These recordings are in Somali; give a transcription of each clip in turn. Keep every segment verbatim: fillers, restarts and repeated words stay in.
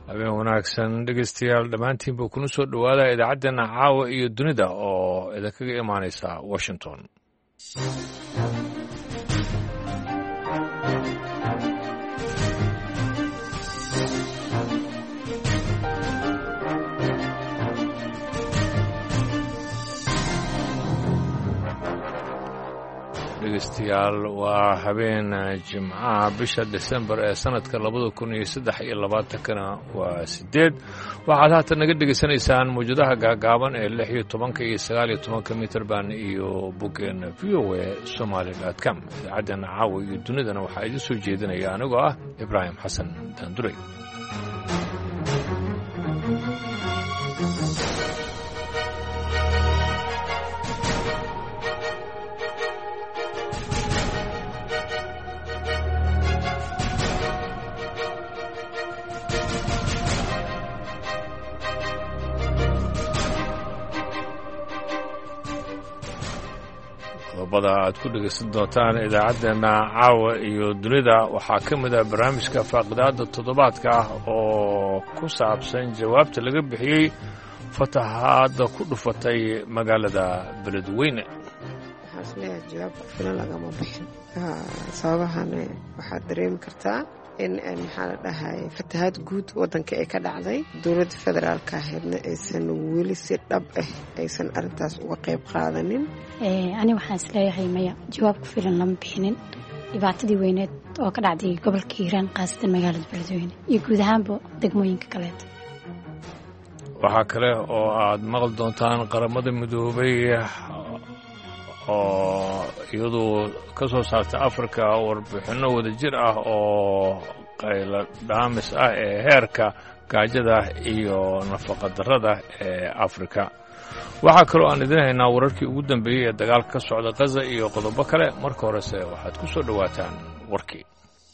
habeen wanaagsan dhegaystayaal dhammaantiinba kuna soo dhowaada idaacaddeenna caawa iyo dunida oo idinkaga imaanaysa washington dhegeystayaal waa habeen jimcaha bisha desembar ee sanadka labada kun iyo saddex iyo labaatankana waa sideed waxaad haatan naga dhegaysanaysaan mawjadaha gaagaaban ee lix iyo tobanka iyo sagaal iyo tobanka mitrban iyo boggeena v o a somaali dot com idaacaddeena caawa iyo dunidana waxaa idin soo jeedinaya anigoo ah ibraahim xasan daanduray qodobada aad ku dhegaysan doontaan idaacaddeenna caawa iyo dunida waxaa ka mid ah barnaamijka faaqidaadda toddobaadka ah oo ku saabsan jawaabta laga bixiyey fatahaadda ku dhufatay magaalada beledweyne waxaan isleeyahay jawaab ku filan lagama bixin sababahana waxaad dareemi kartaa in maxaa la dhahay fatahaad guud waddanka ee ka dhacday dowladda federaalka ahaydna aysan weli si dhab ah aysan arrintaas uga qayb qaadanin ani waxaan isleeyahay maya jawaab ku filan lama bixinin dhibaatadii weyneed oo ka dhacday gobolka hiiraan khaasatan magaalada beledweyne iyo guud ahaanba degmooyinka kaleeta waxaa kale oo aad maqli doontaan qaramada midoobay oo iyadu ka soo saartay afrika warbixinno wada jir ah oo qaylo dhaamis ah ee heerka gaajada iyo nafaqadarrada ee afrika waxaa kaloo aan idin haynaa wararkii ugu dambeeyey ee dagaalka ka socda khaza iyo qodobo kale marka horese waxaad ku soo dhowaataan warkii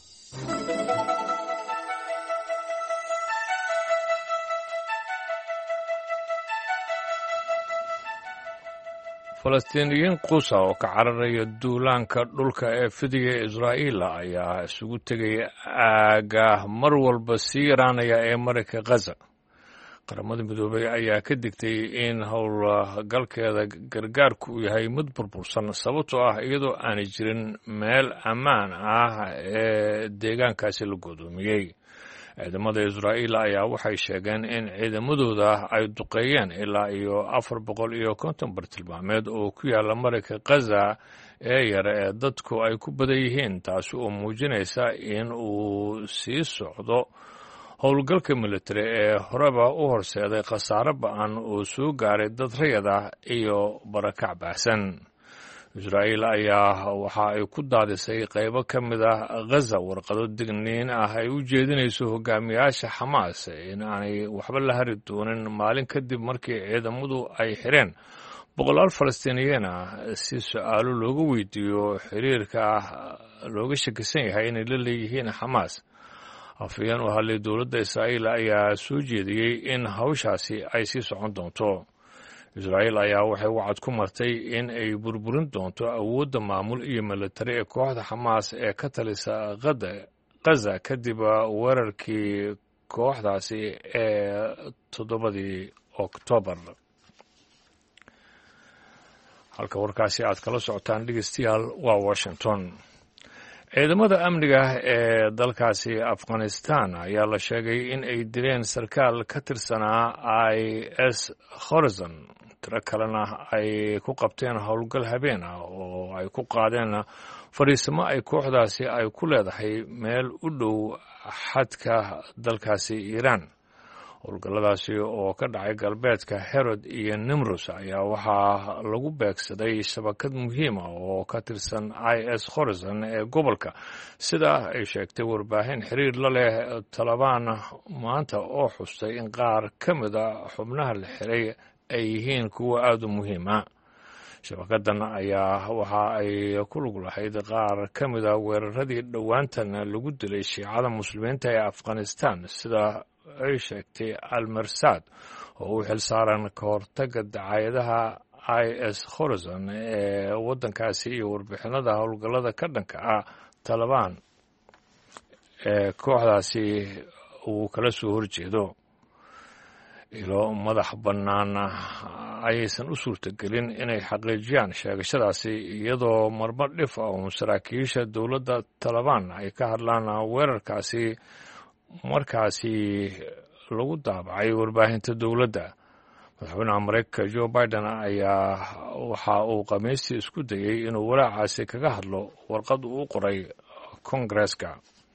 falastiiniyiin quusa oo ka cararaya duulaanka dhulka ee fidiga ee israa'iila ayaa isugu tegaya aagga mar walba sii yaraanaya ee marayka khaza qaramada midoobay ayaa ka digtay in howlgalkeeda gargaarku uu yahay mid burbursan sababtoo ah iyadoo aanay jirin meel ammaan ah ee deegaankaasi la goodoomiyey ciidamada israa'iil ayaa waxay sheegeen in ciidamadooda ay duqeeyeen ilaa iyo afar boqol iyo konton bartilmaameed oo ku yaalla marayka khaza ee yare ee dadku ay ku badan yihiin taasi oo muujinaysa in uu sii socdo howlgalka militari ee horeba u horseeday khasaare ba'an oo soo gaaray dad rayad ah iyo barakac baahsan israa'iil ayaa waxa ay ku daadisay qaybo ka mid ah khaza warqado digniin ah ay u jeedinayso hogaamiyaasha xamaas in aanay waxba la hari doonin maalin kadib markii ciidamadu ay xireen boqolaal falastiiniyiin ah si su-aalo looga weydiiyo xiriirka looga shakisan yahay inay la leeyihiin xamaas afhayeen u hadlay dowladda israa'iil ayaa soo jeediyey in hawshaasi ay sii socon doonto israa'iil ayaa waxay wacad ku martay in ay burburin doonto awoodda maamul iyo militari ee kooxda xamaas ee ka talisa khaza kadib weerarkii kooxdaasi ee toddobadii oktoobar halka warkaasi aad kala socotaan dhegeystayaal waa washington ciidamada amniga ee dalkaasi afghanistan ayaa la sheegay in ay dileen sarkaal ka tirsanaa i s khorizon tiro kalena ay ku qabteen howlgal habeen ah oo ay ku qaadeen fadhiisimo ay kooxdaasi ay ku leedahay meel u dhow xadka dalkaasi iiraan howlgalladaasi oo ka dhacay galbeedka herod iyo nimrus ayaa waxaa lagu beegsaday shabakad muhiima oo ka tirsan i s khorizon ee gobolka sida ay sheegtay warbaahin xiriir la leh talabaan maanta oo xustay in qaar ka mida xubnaha la xiray ay yihiin kuwa aad u muhiima shabakadan ayaa waxa ay ku lug lahayd qaar ka mida weeraradii dhowaantan lagu dilay shiicada muslimiinta ee afghanistan sida ay sheegtay almersad oo u xil saaran ka hortagga dacaayadaha i s khorizon ee waddankaasi iyo warbixinada howlgallada ka dhanka ah talabaan ee kooxdaasi uu kala soo horjeedo. ilo madax bannaan ayaysan u suurtagelin inay xaqiijiyaan sheegashadaasi, iyadoo marmar dhif ah uun saraakiisha dowladda talabaan ay ka hadlaan weerarkaasi markaasi lagu daabacay warbaahinta dowladda. madaxweynaha maraykanka joe biden ayaa waxa uu khamiistii isku dayey inuu walaacaasi kaga hadlo warqad uu u qoray koongareeska.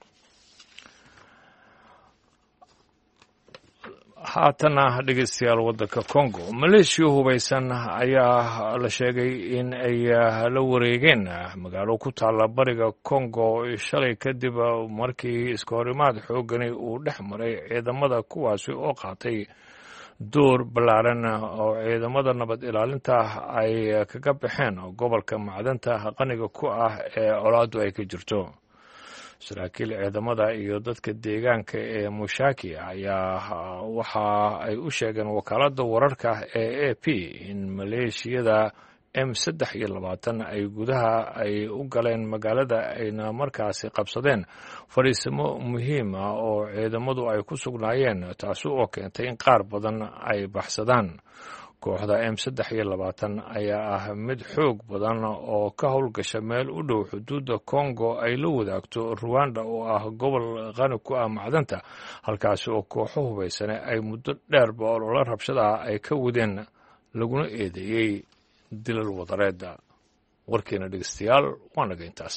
haatana dhegeystayaal, waddanka congo maleeshiya hubaysan ayaa la sheegay in ay la wareegeen magaalo ku taalla bariga congo shalay kadib markii iska horimaad xoogani uu dhex maray ciidamada kuwaasi oo qaatay door ballaaran oo ciidamada nabad ilaalinta ay kaga baxeen gobolka macdanta qaniga ku ah ee colaaddu ay ka jirto. saraakiil ciidamada iyo dadka deegaanka ee mushaki ayaa waxa ay u sheegeen wakaaladda wararka ee a p in maleeshiyada m saddex iyo labaatan ay gudaha ay u galeen magaalada, ayna markaasi qabsadeen fadhiisimo muhiim ah oo ciidamadu ay ku sugnaayeen, taasi oo keentay in qaar badan ay baxsadaan. kooxda m saddex iyo labaatan ayaa ah mid xoog badan oo ka howlgasha meel u dhow xuduudda congo ay la wadaagto ruwanda oo ah gobol qani ku ah macdanta, halkaasi oo kooxo hubaysane ay muddo dheerba olole rabshadaha ay ka wadeen, laguna eedeeyey dilal wadareeda. warkeena dhegeystayaal waa naga intaas.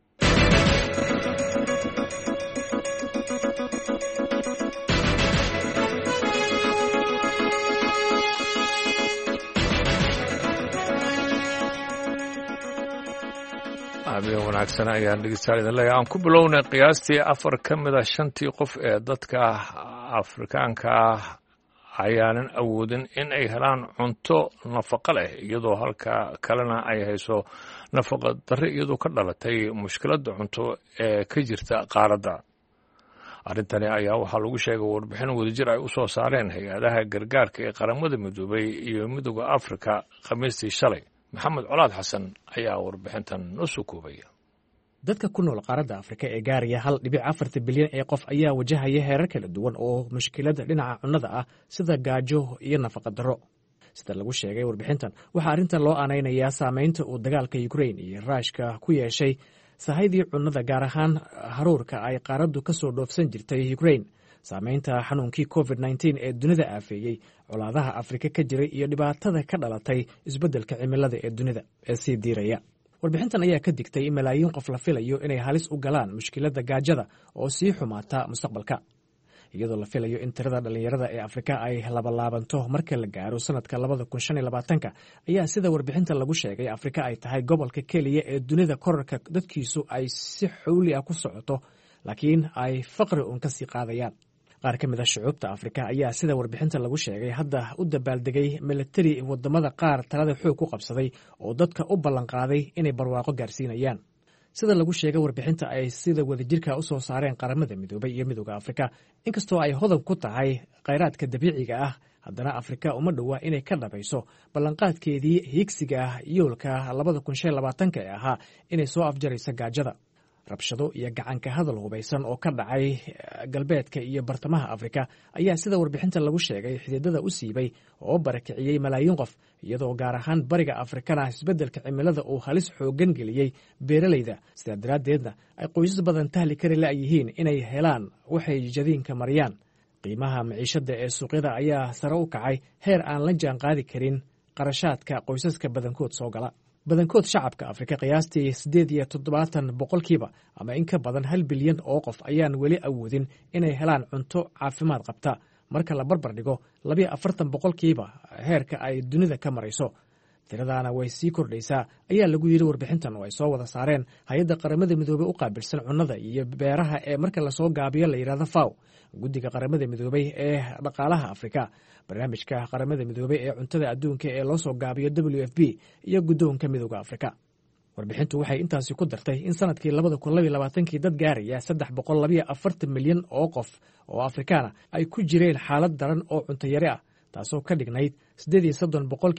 habeen wanaagsan ayaan dhegeystayaal idin leeyahay. aan ku bilownay qiyaastii afar ka mid a shantii qof ee dadka afrikaanka ah ayaanan awoodin in ay helaan cunto nafaqo leh, iyadoo halka kalena ay hayso nafaqa darre iyadoo ka dhalatay mushkiladda cunto ee ka jirta qaaradda. arrintani ayaa waxaa lagu sheegay warbixin wadajir ay u soo saareen hay-adaha gargaarka ee qaramada midoobay iyo midooda afrika khamiistii shalay. maxamed colaad xasan ayaa warbixintan noo soo koobaya. dadka ku nool qaaradda afrika ee gaaraya hal dhibic afartan bilyan ee qof ayaa wajahaya heerar kala duwan oo mushkilada dhinaca cunnada ah, sida gaajo iyo nafaqa darro. sida lagu sheegay warbixintan, waxaa arrintan loo aanaynayaa saameynta uu dagaalka ukrain iyo raashka ku yeeshay sahaydii cunnada, gaar ahaan haruurka ay qaaraddu ka soo dhoofsan jirtay ukrain, saameynta xanuunkii covid nneteen ee dunida aafeeyey, colaadaha afrika ka jiray iyo dhibaatada ka dhalatay isbeddelka cimilada ee dunida ee sii diiraya. warbixintan ayaa ka digtay in malaayiin qof la filayo inay halis u galaan mushkiladda gaajada oo sii xumaata mustaqbalka, iyadoo la filayo in tirada dhallinyarada ee afrika ay labalaabanto marka la gaaro sanadka labada kun shan iyo labaatanka. ayaa sida warbixinta lagu sheegay, afrika ay tahay gobolka keliya ee dunida korarka dadkiisu ay si xowli ah ku socoto, laakiin ay faqri uun ka sii qaadayaan. qaar ka mid a shucuubta afrika ayaa sida warbixinta lagu sheegay hadda u dabaaldegay milatari wadamada qaar talada xoog ku qabsaday oo dadka u ballanqaaday inay barwaaqo gaarsiinayaan. sida lagu sheegay warbixinta ay sida wadajirka u soo saareen qaramada midoobay iyo midooda afrika, inkastoo ay hodan ku tahay khayraadka dabiiciga ah, haddana afrika uma dhowa inay ka dhabayso ballanqaadkeedii hiigsiga ah yoolka labada kun shan iyo labaatanka ee ahaa inay soo afjarayso gaajada. rabshado iyo gacanka hadal hubaysan oo ka dhacay galbeedka iyo bartamaha afrika ayaa sida warbixinta lagu sheegay xididada u siibay oo barakiciyey malaayiin qof, iyadoo gaar ahaan bariga afrikana isbeddelka cimilada uu halis xooggan geliyey beeralayda. sidaa daraaddeedna ay qoysas badan tahli kari la'yihiin inay helaan waxay jadiinka mariyaan. qiimaha maciishadda ee suuqyada ayaa sare u kacay heer aan la jaan qaadi karin qarashaadka qoysaska badankood soo gala. badankood shacabka afrika, qiyaastii siddeed iyo toddobaatan boqolkiiba ama in ka badan hal bilyan oo qof, ayaan weli awoodin inay helaan cunto caafimaad qabta marka la barbar dhigo labiyo afartan boqolkiiba heerka ay dunida ka marayso. tiradaana way sii kordhaysaa ayaa lagu yidhi warbixintan oo ay soo wada saareen hay-adda qaramada midoobey u qaabilsan cunnada iyo beeraha ee marka lasoo gaabiyo la yidhahdo faw, guddiga qaramada midoobey ee dhaqaalaha afrika, barnaamijka qaramada midoobey ee cuntada adduunka ee loo soo gaabiyo w f b iyo guddoonka midooda afrika. warbixintu waxay intaasi ku dartay in sanadkii labada kun labiyo labaatankii dad gaaraya saddex boqol labiyo afartan milyan oo qof oo afrikaana ay ku jireen xaalad daran oo cunto yari ah, taasoo ka dhignayd siddeed iyo soddon boqolkiiba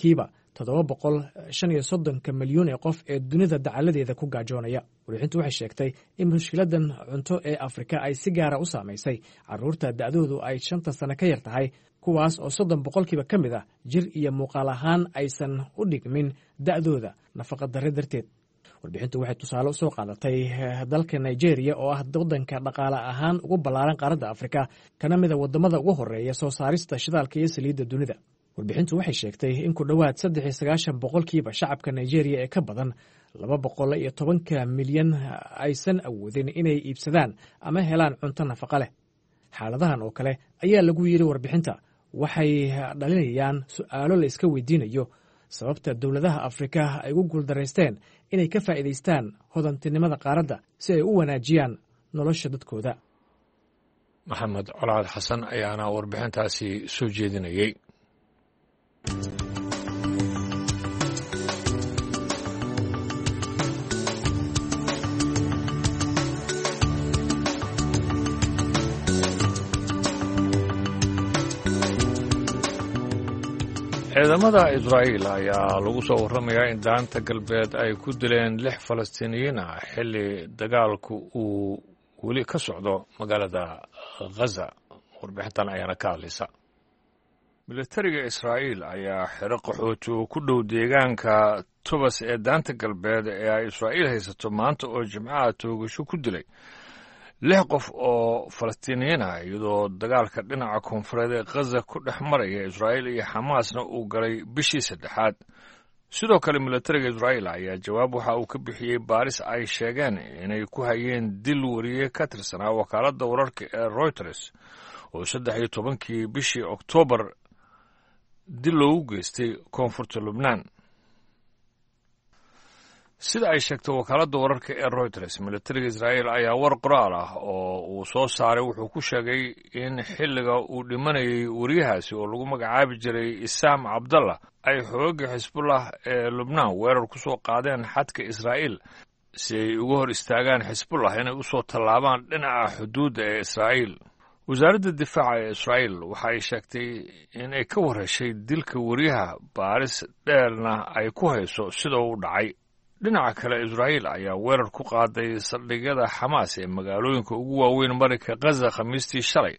toddoba boqol shan iyo soddonka milyuun ee qof ee dunida dacaladeeda ku gaajoonaya. warbixintu waxay sheegtay in mushkiladan cunto ee afrika ay si gaara u saamaysay carruurta da'doodu ay shanta sano ka yar tahay, kuwaas oo soddon boqolkiiba ka mid ah jir iyo muuqaal ahaan aysan u dhigmin da'dooda nafaqa darre darteed. warbixintu waxay tusaale u soo qaadatay dalka nigeria oo ah waddanka dhaqaale ahaan ugu ballaaran qaaradda afrika, kana mida waddamada ugu horreeya soo saarista shidaalka iyo saliidda dunida. warbixintu waxay sheegtay in ku dhowaad saddex iyo sagaashan boqolkiiba shacabka nigeria ee ka badan laba boqol iyo tobanka milyan aysan awoodin inay iibsadaan ama helaan cunto nafaqa leh. xaaladahan oo kale ayaa lagu yidhi warbixinta waxay dhalinayaan su'aalo la iska weydiinayo sababta dowladaha afrika ay ugu guuldaraysteen inay ka faa'iidaystaan hodantinimada qaaradda si ay u wanaajiyaan nolosha dadkooda. maxamed colaad xasan ayaana warbixintaasi soo jeedinayey. ciidamada israa'iil ayaa lagu soo warramayaa in daanta galbeed ay ku dileen lix falastiiniyiin ah xilli dagaalku uu weli ka socdo magaalada ghaza. warbixintan ayaana ka hadlaysa. militariga israa'iil ayaa xero qaxooti oo ku dhow deegaanka tubas ee daanta galbeed ee ay israa'iil haysato maanta oo jimcaha toogasho ku dilay lix qof oo falastiiniyiin ah, iyadoo dagaalka dhinaca koonfureed ee ghaza ku dhex maraya israa'iil iyo xamaasna uu galay bishii saddexaad. sidoo kale militariga israa'iil ayaa jawaab waxa uu ka bixiyey baaris ay sheegeen inay ku hayeen dil wariye ka tirsanaa wakaaladda wararka ee reuters oo saddex iyo tobankii bishii oktoobar dil loogu geystay koonfurta lubnaan. sida ay sheegtay wakaaladda wararka ee reuters, militariga israa'iil ayaa war qoraal ah oo uu soo saaray wuxuu ku sheegay in xilliga uu dhimanayay wariyahaasi oo lagu magacaabi jiray isaam cabdallah ay xoogga xisbullah ee lubnaan weerar ku soo qaadeen xadka israa'iil si ay uga hor istaagaan xisbullah inay u soo tallaabaan dhinaca xuduudda ee israa'iil. wasaaradda difaaca ee israa'iil waxa ay sheegtay in ay ka warheshay dilka wariyaha, baaris dheerna ay ku hayso sida uu dhacay. dhinaca kale, israa'iil ayaa weerar ku qaaday saldhigyada xamaas ee magaalooyinka ugu waaweyn marinka ghaza khamiistii shalay.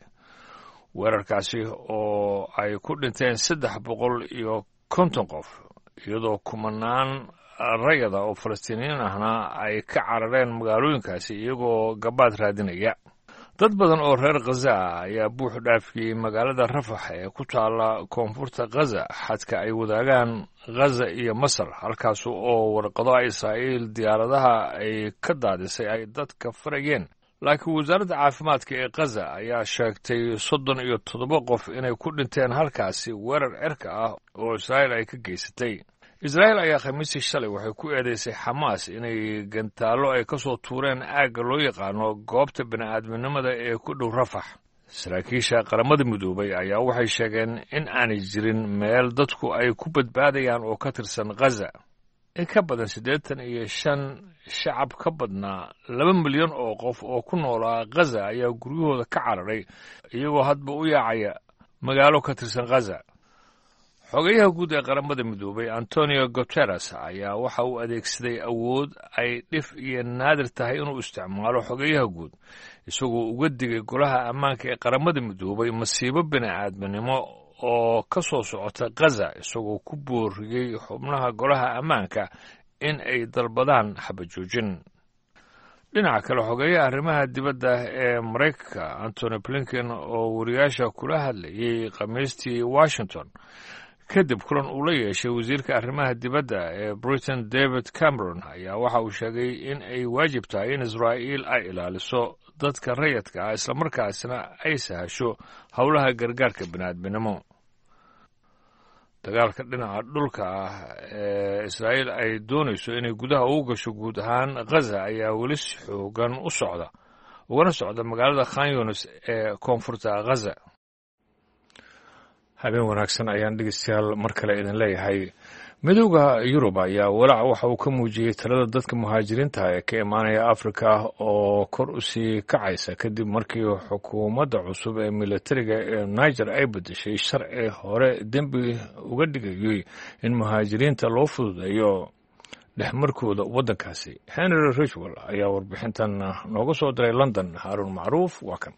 weerarkaasi oo ay ku dhinteen saddex boqol iyo konton qof, iyadoo kumanaan rayada oo falastiiniyiin ahna ay ka carareen magaalooyinkaasi iyagoo gabaad raadinaya. dad badan oo reer ghaza ah ayaa buux dhaafiyey magaalada rafax ee ku taalla koonfurta ghaza, xadka ay wadaagaan ghaza iyo masar, halkaas oo warqado israa'iil diyaaradaha ay ka daadisay ay dadka farayeen. laakiin wasaaradda caafimaadka ee ghaza ayaa sheegtay soddon iyo toddoba qof inay ku dhinteen halkaasi weerar cirka ah oo israa'iil ay ka geysatay. israa'iil ayaa khamiistii shalay waxay ku eedaysay xamaas inay gantaallo ay ka soo tuureen aagga loo yaqaano goobta bini'aadminimada ee ku dhow rafax. saraakiisha qaramada midoobay ayaa waxay sheegeen in aanay jirin meel dadku ay ku badbaadayaan oo ka tirsan ghaza. in ka badan siddeetan iyo shan shacab ka badnaa laba milyan oo qof oo ku noolaa ghaza ayaa guryahooda ka cararay iyagoo hadba u yaacaya magaalo ka tirsan ghaza. xogayaha guud ee qaramada midoobay antonio guteres ayaa waxa uu adeegsaday awood ay dhif iyo naadir tahay inuu isticmaalo xogayaha guud, isagoo uga digay golaha ammaanka ee qaramada midoobay masiibo bini'aadminimo oo ka soo socota ghaza, isagoo ku booriyey xubnaha golaha ammaanka in ay dalbadaan xabajoojin. dhinaca kale, xogeeyaha arrimaha dibadda ee maraykanka antony blinken oo wariyaasha kula hadlayey khamiistii washington kadib kulan uu la yeeshay wasiirka arrimaha dibadda ee britain david cameron ayaa waxa uu sheegay in ay waajib tahay in israa'iil ay ilaaliso dadka rayadka ah islamarkaasna ay sahasho howlaha gargaarka bini'aadminimo. dagaalka dhinaca dhulka ah ee israa'iil ay doonayso inay gudaha ugu gasho guud ahaan ghaza ayaa weli si xoogan u socda ugana socda magaalada khan yunis ee koonfurta ghaza. habeen wanaagsan ayaan dhegeystayaal mar kale idin leeyahay. midowda yurub ayaa walaac waxa uu ka muujiyey talada dadka muhaajiriinta ee ka imaanaya afrika oo kor u sii kacaysa kadib markii xukuumadda cusub ee militariga ee niger ay bedeshay sharci hore dembi uga dhigayay in muhaajiriinta loo fududeeyo dhexmarkooda waddankaasi. henry ridgwell ayaa warbixintan nooga soo diray london. haaruun macruuf waa kan.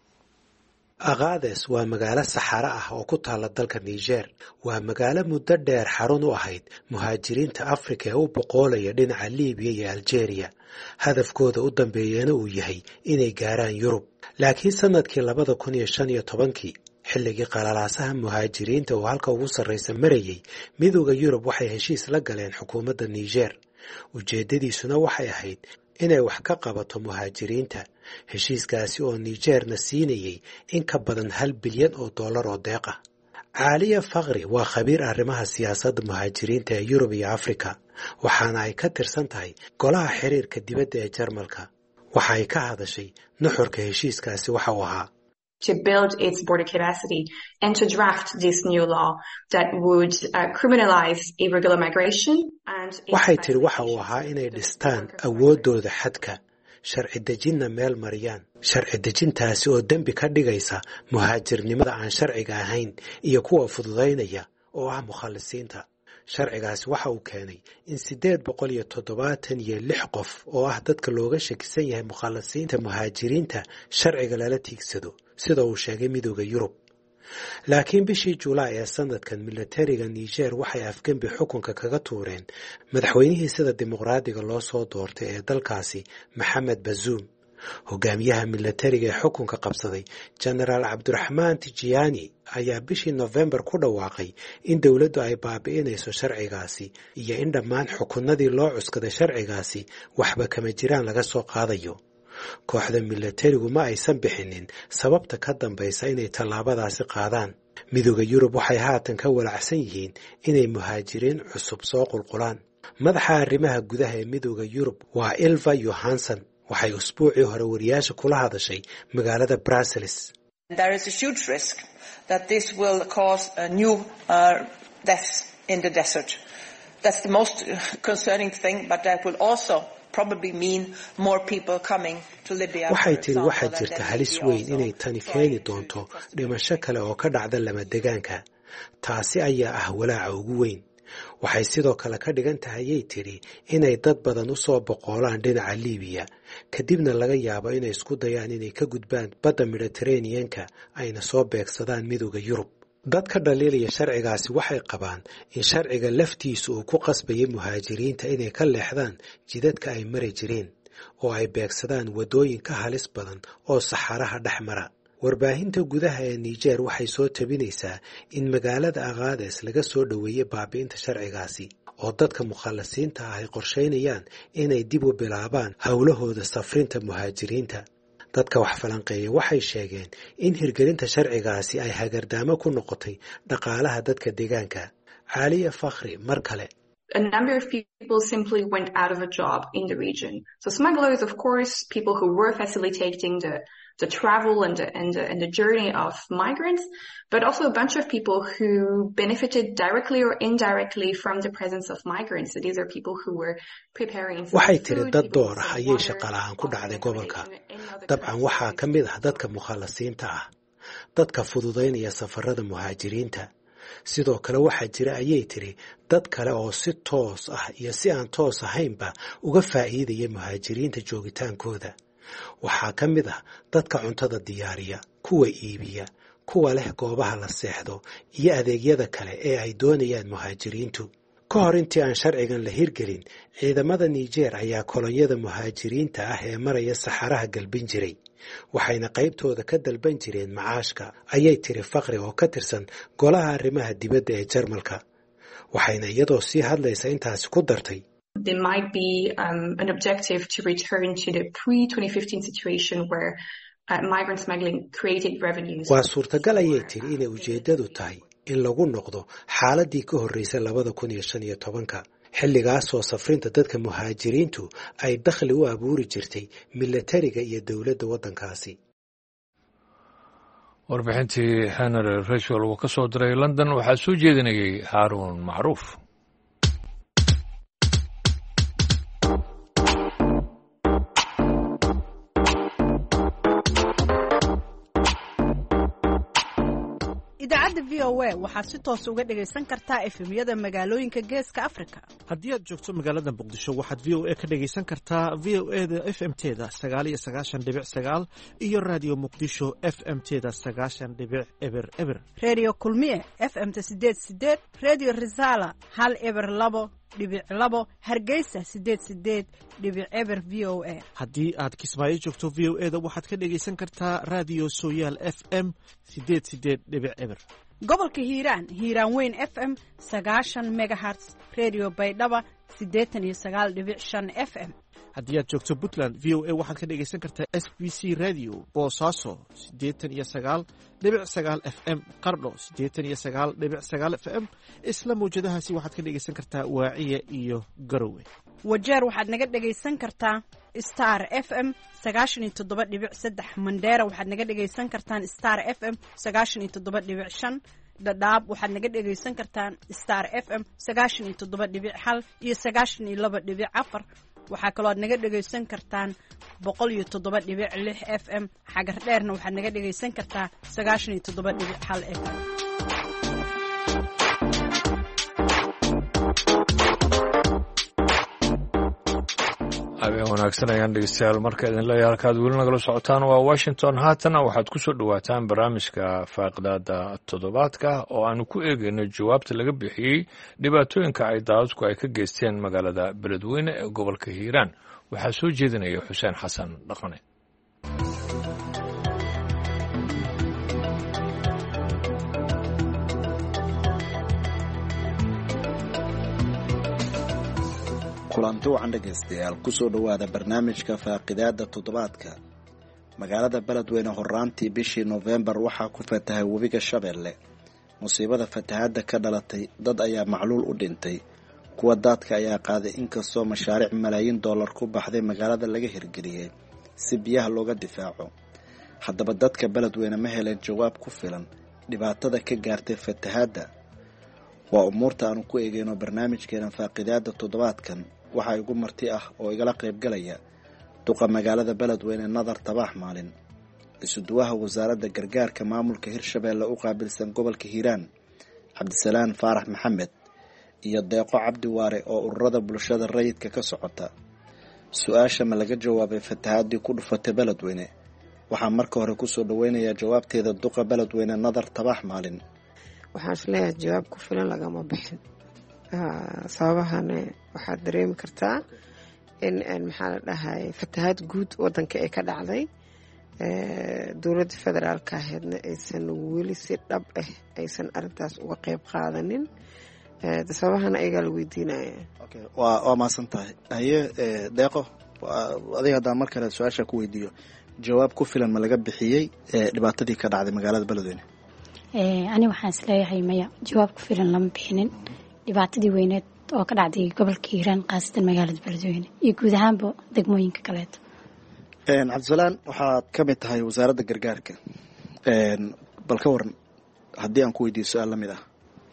aqaades waa magaalo saxaro ah oo ku taala dalka niger. waa magaalo muddo dheer xarun u ahayd muhaajiriinta afrika ee u boqoolaya dhinaca libiya iyo algeria, hadafkooda u dambeeyana uu yahay inay gaaraan yurub. laakiin sanadkii labada kun iyo shan iyo tobankii, xilligii qalalaasaha muhaajiriinta oo halka ugu sarraysa marayay, midowda yurub waxay heshiis la galeen xukuumadda niger. ujeeddadiisuna waxay ahayd inay wax ka qabato muhaajiriinta. heshiiskaasi oo nigerna siinayay in ka badan hal bilyan oo dollar oo deeq ah. caaliya fakri waa khabiir arrimaha siyaasadda muhaajiriinta ee yurub iyo afrika, waxaana ay ka tirsan tahay golaha xiriirka dibadda ee jarmalka. waxa ay ka hadashay nuxurka heshiiskaasi waxa uu ahaa to build its border capacity and to draft this new law that would uh, criminalize irregular migration and waxay tiri waxa uu ahaa inay dhistaan awooddooda xadka, sharci dejinna meel mariyaan. sharci dejintaasi oo dembi ka dhigaysa muhaajirnimada aan sharciga ahayn iyo kuwa fududaynaya oo ah mukhalisiinta. sharcigaasi waxa uu keenay in siddeed boqol iyo toddobaatan iyo lix qof oo ah dadka looga shakisan yahay mukhalisiinta muhaajiriinta sharciga lala tiigsado, sida uu sheegay midowda yurub. laakiin bishii julaay ee sanadkan, militariga niger waxay afgembi xukunka kaga tuureen madaxweynihii sida dimuqraadiga loo soo doortay ee dalkaasi, maxamed bazuum. hogaamiyaha militariga ee xukunka qabsaday, jenaraal cabdiraxmaan tijiyaani, ayaa bishii nofembar ku dhawaaqay in dowladdu ay baabi'inayso sharcigaasi iyo in dhammaan xukunadii loo cuskaday sharcigaasi waxba kama jiraan laga soo qaadayo. kooxda militarigu ma aysan bixinin sababta ka dambaysa inay tallaabadaasi qaadaan. midowda yurub waxay haatan ka walacsan yihiin inay muhaajiriin cusub soo qulqulaan. madaxa arrimaha gudaha ee midowda yurub waa ilva yohansen. waxay usbuucii hore wariyaasha kula hadashay magaalada Brussels. There is a huge risk that this will cause a new uh, deaths in the desert. That's the most concerning thing, but that will also probably mean more people coming to Libya. waxay tiri waxaa jirta halis weyn inay tani keeni doonto dhimasho kale oo ka dhacda lama degaanka. taasi ayaa ah walaaca ugu weyn. waxay sidoo kale ka dhigan tahayay tiri inay dad badan u soo boqolaan dhinaca libiya, kadibna laga yaabo inay isku dayaan inay ka gudbaan badda mediterranean-ka ayna soo beegsadaan midowda yurub. dadka dhaliilaya sharcigaasi waxay qabaan in sharciga laftiisu uu ku qasbayay muhaajiriinta inay ka leexdaan jidadka ay mari jireen oo ay beegsadaan waddooyin ka halis badan oo saxaraha dhex mara. warbaahinta gudaha ee niger waxay soo tabinaysaa in magaalada aqaades laga soo dhoweeyey baabi'inta sharcigaasi, oo dadka mukhalisiinta ah ay qorshaynayaan inay dib u bilaabaan howlahooda safrinta muhaajiriinta. dadka wax falanqeeya waxay sheegeen in hirgelinta sharcigaasi ay hagardaamo ku noqotay dhaqaalaha dadka deegaanka. caaliya fakri mar kale. A number of people simply went out of a job in the region. So smugglers, of course, people who were facilitating the the travel and the, and, the, and the journey of migrants, but also a bunch of people who benefited directly or indirectly from the presence of migrants. So these are people who were preparing waxay tiri dad door ah ayay shaqo la'aan ku dhacday gobolka. dabcan waxaa ka mid ah dadka mukhalisiinta ah, dadka fududaynaya safarada muhaajiriinta. sidoo kale waxaa jira ayay tiri dad kale oo si toos ah iyo si aan toos ahaynba uga faa'iidaya muhaajiriinta joogitaankooda. waxaa ka mid ah dadka cuntada diyaariya, kuwa iibiya, kuwa leh goobaha la seexdo iyo adeegyada kale ee ay doonayaan muhaajiriintu. ka hor intii aan sharcigan la hirgelin, ciidamada niger ayaa kolonyada muhaajiriinta ah ee maraya saxaraha galbin jiray, waxayna qaybtooda ka dalban jireen macaashka, ayay tiri fakri oo ka tirsan golaha arrimaha dibadda ee jarmalka. waxayna iyadoo sii hadlaysa intaasi ku dartay there might be um, an objective to return to the pre twenty fifteen situation where uh, migrant smuggling created revenues. waa suurtagal ayay tiri inay ujeeddadu tahay in lagu noqdo xaaladii ka horreysay labada kun iyo shan iyo tobanka, xilligaasoo safrinta dadka muhaajiriintu ay dakhli u abuuri jirtay militariga iyo dowladda waddankaasi. warbixintii henry ridgwell uu ka soo diray london waxaa soo jeedinayay haaruun macruuf. idaacadda v o a waxaad si toos uga dhagaysan kartaa efemyada magaalooyinka geeska afrika. haddii aad joogto magaalada muqdisho waxaad v o a ka dhagaysan kartaa v o e da f m teda sagaal iyo sagaashan dhibic sagaal iyo radio muqdisho f m teda sagaashan dhibic eber eber. redio kulmiye f m ta sideed sideed, redio risala hal eber labo dhibic labo, hargeysa sideed sideed dhibic eber v o a. haddii aad kismaayo joogto v o e da waxaad ka dhagaysan kartaa radio sooyaal f m sideed sideed dhibic eber. gobolka hiiraan hiiraan weyn f m sagaashan megahertz, redio baydhaba siddeetan iyo sagaal dhibic shan f m. haddii aad joogto puntland v o a waxaad ka dhagaysan kartaa s b c radio boosaaso siddeetan iyo sagaal dhibic sagaal f m, qardho siddeetan iyo sagaal dhibic sagaal f m. isla mawjadahaasi waxaad ka dhagaysan kartaa waaciya iyo garowe. wajeer waxaad naga dhagaysan kartaa star f m sagaashan iyo toddoba dhibic saddex, mandheera waxaad naga dhagaysan kartaan star f m sagaashan iyo toddoba dhibic shan, dhadhaab waxaad naga dhagaysan kartaan star f m sagaashan iyo toddoba dhibic hal iyo sagaashan iyo laba dhibic afar. waxaa kaloo aad naga dhagaysan kartaan boqol iyo toddoba dhibic lix f m. xagar dheerna waxaad naga dhagaysan kartaa sagaashan iyo toddoba dhibic hal f m. habeen wanaagsan ayaan dhegeystayaal marka idin leeyahay halkaad weli nagala socotaan waa washington. haatana waxaad ku soo dhowaataan barnaamijka faaqidaada toddobaadka oo aanu ku eegayno jawaabta laga bixiyey dhibaatooyinka ay daadadku ay ka geysteen magaalada beledweyne ee gobolka hiiraan. waxaa soo jeedinaya xuseen xasan dhaqane. kulanti wacan dhegaystayaal kusoo dhowaada barnaamijka faaqidaada toddobaadka. magaalada beledweyne horaantii bishii noofembar waxaa ku fatahay webiga shabeelle. musiibada fatahaadda ka dhalatay dad ayaa macluul u dhintay, kuwa daadka ayaa qaaday inkastoo mashaariic malaayiin dollar ku baxday magaalada laga hirgeliyey si biyaha looga difaaco. haddaba dadka beledweyne ma heleen jawaab ku filan dhibaatada ka gaartay fatahaadda. waa umuurta aanu ku eegeyno barnaamijkeena faaqidaada toddobaadkan. waxaa igu marti ah oo igala qaybgalaya duqa magaalada beledweyne nadar tabax maalin, isuduwaha wasaaradda gargaarka maamulka hirshabeelle u qaabilsan gobolka hiiraan cabdisalaan faarax maxamed, iyo deeqo cabdi waare oo ururada bulshada rayidka ka socota. su-aasha ma laga jawaabay fatahaadii ku dhufatay beledweyne? waxaa marka hore kusoo dhaweynayaa jawaabteeda duqa beledweyne nadar tabax maalin. waxaan isleeyahay jawaab ku filan lagama bixin. sababahana waxaad dareemi kartaa in maxaa la dhahay fatahaad guud wadanka ee ka dhacday. dowladda federaalka ahaydna aysan weli si dhab ah aysan arintaas uga qeyb qaadanin. sababahana ayagaa la weydiinaya. waa maasan tahay. haye deeqo, adiga haddaan mar kale su-aasha ku weydiiyo, jawaab ku filan ma laga bixiyey dhibaatadii ka dhacday magaalada beledweyne? ani waxaan isleeyahay maya, jawaab ku filan lama bixinin dhibaatadii weyneed oo ka dhacday gobolka hiiraan khaasatan magaalada beledweyne iyo guud ahaanba degmooyinka kaleeto. cabdisalaan, waxaad ka mid tahay wasaaradda gargaarka, bal ka waran haddii aan ku weydiiyo su-aal la mid ah.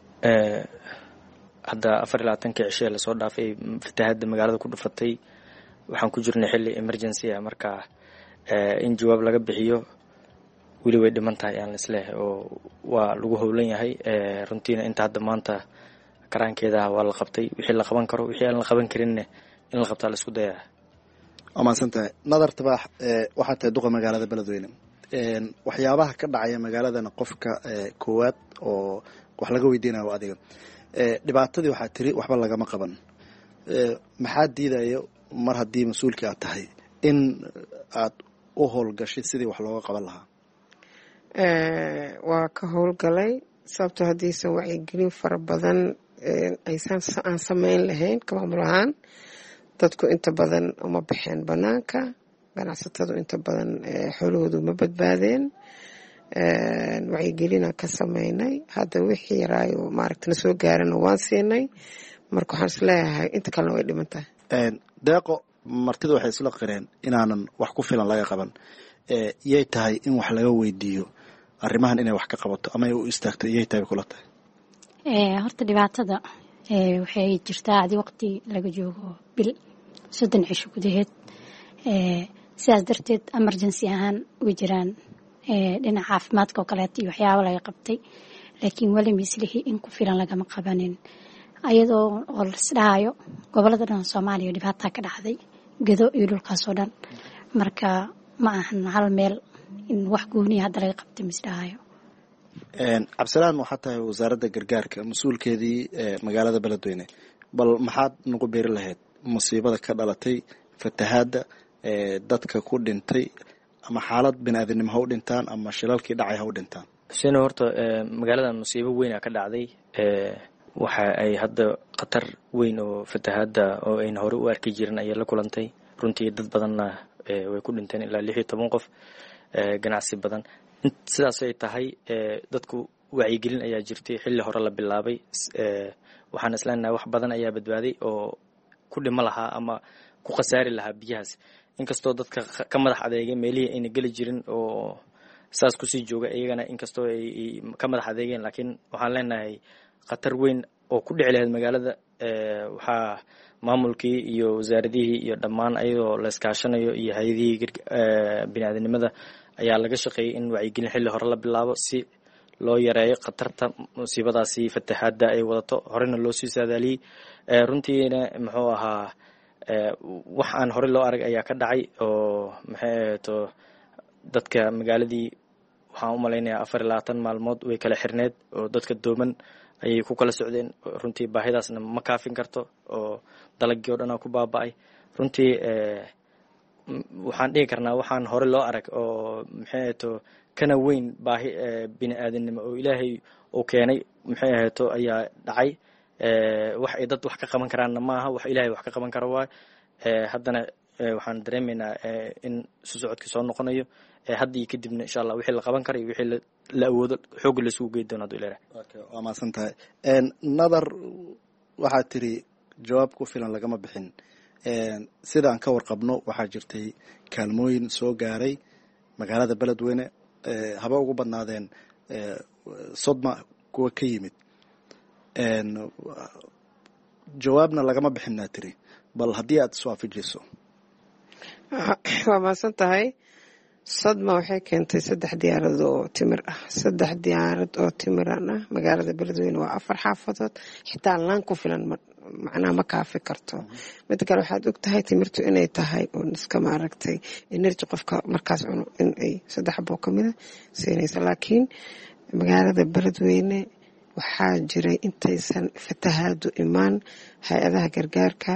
hadda afar iyo labaatanka cishee lasoo dhaafay fatahaadda magaalada ku dhufatay, waxaan ku jirnay xilli emergency ah, marka in jawaab laga bixiyo weli way dhiman tahay aan isleeyahay oo waa lagu howlan yahay. runtiina inta hadda maanta karaankeeda waa la qabtay wixii la qaban karo, wixii aan la qaban karinna in la qabtaa la isku dayaa. waa mahadsan tahay. nadar tabaax, waxaa tahay duqa magaalada beledweyne. waxyaabaha ka dhacaya magaaladana qofka koowaad oo wax laga weydiinayo adiga. dhibaatadii waxaa tiri waxba lagama qaban. maxaa diidayo mar haddii mas-uulkii aad tahay in aad u howlgashid sidii wax looga qaban lahaa? waa ka howlgalay, sababtoo haddiisan wacyigelin fara badan aysan aan sameyn lahayn ka maamul ahaan. dadku inta badan uma baxeen banaanka, ganacsatadu inta badan xoolahoodu ma badbaadeen. wacyigelinaan ka sameynay, hadda wixii yaraayo maaragta na soo gaarana waan siinay. marka waxaan isleeyahay inta kalena way dhiman tahay. deeqo, martida waxay isla qireen inaanan wax ku filan laga qaban. yay tahay in wax laga weydiiyo arrimahan inay wax ka qabato ama ay u istaagto, yay tahay kula tahay? horta dhibaatada waxay jirtaa adi waqti laga joogo bil soddon cisho gudaheed. sidaas darteed emergency ahaan way jiraan dhinaca caafimaadka oo kaleeto iyo waxyaabo laga qabtay. laakiin weli mislihii in ku filan lagama qabanin ayadoo oo lasdhahayo gobolada dhan Soomaaliya dhibaato ka dhacday gedo iyo dhulkaas oo dhan marka ma ahan hal meel in wax gooni hadda laga qabtay misdhahayo een Cabdisalaan waxa tahay wasaaradda gargaarka mas'uulkeedii magaalada Beledweyne bal maxaad nagu beeri lahayd musiibada ka dhalatay fatahaada ee dadka ku dhintay ama xaalad bini'aadanimo u dhintaan ama shilalkii dhacay u dhintaan sina horta magaalada musiibo weyn ka dhacday ee waxa ay hadda qatar weyn oo fatahaada oo ay hore u arki jireen ay la kulantay runtii dad badanna way ku dhinteen ilaa lix iyo toban qof ee ganacsi badan sidaas ay tahay ee dadku wacyi gelin ayaa jirtay xilli hore la bilaabay ee waxaan isleenahay wax badan ayaa badbaaday oo ku dhima lahaa ama ku qasaari lahaa biyahaas inkastoo dadka ka madax adeegay meelihii ayna gali jirin oo saas ku sii jooga iyagana inkastoo ay ka madax adeegeen laakiin waxaan leenahay qatar weyn oo ku dhici lahayd magaalada ee waxa maamulkii iyo wasaaradihii iyo dhammaan ayadoo la iskaashanayo iyo hay'adihii bini'aadanimada ayaa laga shaqeeyay in wacyigelin xilli hore la bilaabo si loo yareeyo qatarta musiibadaasi fatahaada ay wadato horena loo sii saadaaliyay ee runtiina muxuu ahaa ee wax aan hore loo arag ayaa ka dhacay oo maxay to dadka magaaladii waxaan u maleynayaa afar iyo labaatan maalmood way kala xirneed oo dadka dooman ayay ku kala socdeen runtii baahidaasna ma kaafin karto oo dalagii oo dhan ku baaba'ay runtii ee waxaan dhihi karnaa waxaan hore loo arag oo maxay to kana weyn baahi bini'aadanimo oo ilaahay oo keenay maxay ahaato ayaa dhacay ee wax ay dad wax ka qaban karaan ma aha wax ilaahay wax ka qaban karo waa ee haddana waxaan dareemaynaa in socodka soo noqonayo ee hadii kadibna insha Allah wixii la qaban karo wixii la awoodo xoog la isugu geey doono ilaahay okay waa maasantahay een nadar waxa tiri jawaab ku filan lagama bixin een sidaan ka warqabno waxa jirtay kaalmooyin soo gaaray magaalada Beledweyne ee haba ugu badnaadeen ee sodma kuwa ka yimid een jawaabna lagama bixinna tiri bal hadii aad soo afijiso waa maasan tahay sadma waxay keentay saddex diyaarad oo timir ah saddex diyaarad oo timirana magaalada Beledweyne waa afar xaafadood xitaa laan ku filan macnaha ma kaafi karto mid kale waxaad og tahay timirtu inay tahay oo iska maaragtay energy qofka markaas cuno in ay saddex boo kamida siinaysa laakiin magaalada Beledweyne waxaa jiray intaysan fatahaadu imaan hay'adaha gargaarka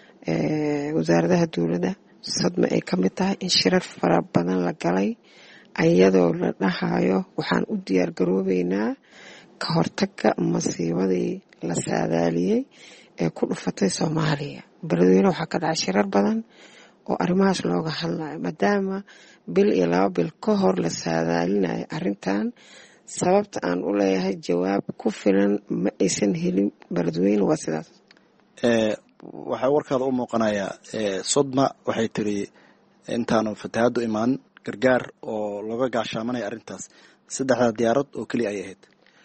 ee wasaaradaha dawladda sadma ay ka mid tahay in shirar fara badan la galay ayadoo la dhahayo waxaan u diyaar garoobeynaa ka hortagga masiibadii la saadaaliyay ee ku dhufatay Soomaaliya Beledweyne waxaa ka dhacay shirar badan oo arrimahaas looga hadlayo maadaama bil iyo laba bil ka hor la saadaalinayo arrintan sababta aan u leeyahay jawaab ku filan ma aysan helin Beledweyne waa sidaas ee waxa warkaada u muuqanaya ee sodma waxay tiri intaanu fatahaadu imaan gargaar oo laga gaashaamanay arintaas saddexda diyaarad oo kali ay ahayd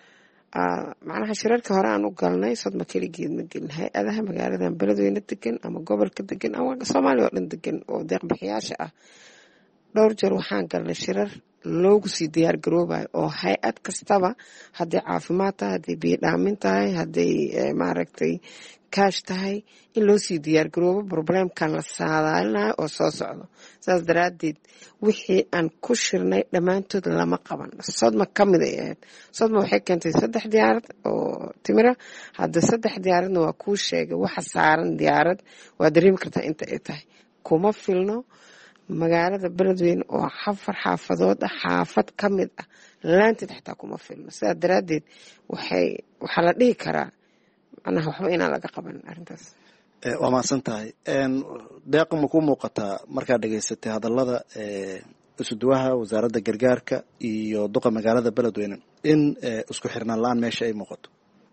ah macnaha shirarka hore aan u galnay sodma kaligeed ma gelin hay'adaha magaalada Beledweyne degan ama gobolka degan ama Soomaaliya oo dhan degan oo deeq bixiyaasha ah dhowr jeer waxaan galnay shirar loogu sii diyaar garoobayo oo hay'ad kastaba hadii caafimaad tahay hadii biyo dhaamin tahay hadii maaragtay kaash tahay in loo sii diyaar garoobo problemkan la saadaalinayo oo soo socdo saas daraadeed wixii aan ku shirnay dhammaantood lama qaban sodma ka mid ay ahayd sodma waxay keentay saddex diyaarad oo timira hadda saddex diyaaradna waa kuu sheegay waxa saaran diyaarad waa dareemi kartaa inta ay tahay kuma filno magaalada Beledweyne oo xafar xaafadood ah xaafad ka mid ah laanteed xitaa kuma filno sidaa daraadeed waxay waxa la dhihi karaa macnaha waxba inaan laga qaban arrintaas ee waa maasan tahay een deeq ma ku muuqataa markaad dhageysatay hadallada ee isuduwaha wasaaradda gargaarka iyo duqa magaalada Beledweyne in isku xirnaan laan meesha ay muuqato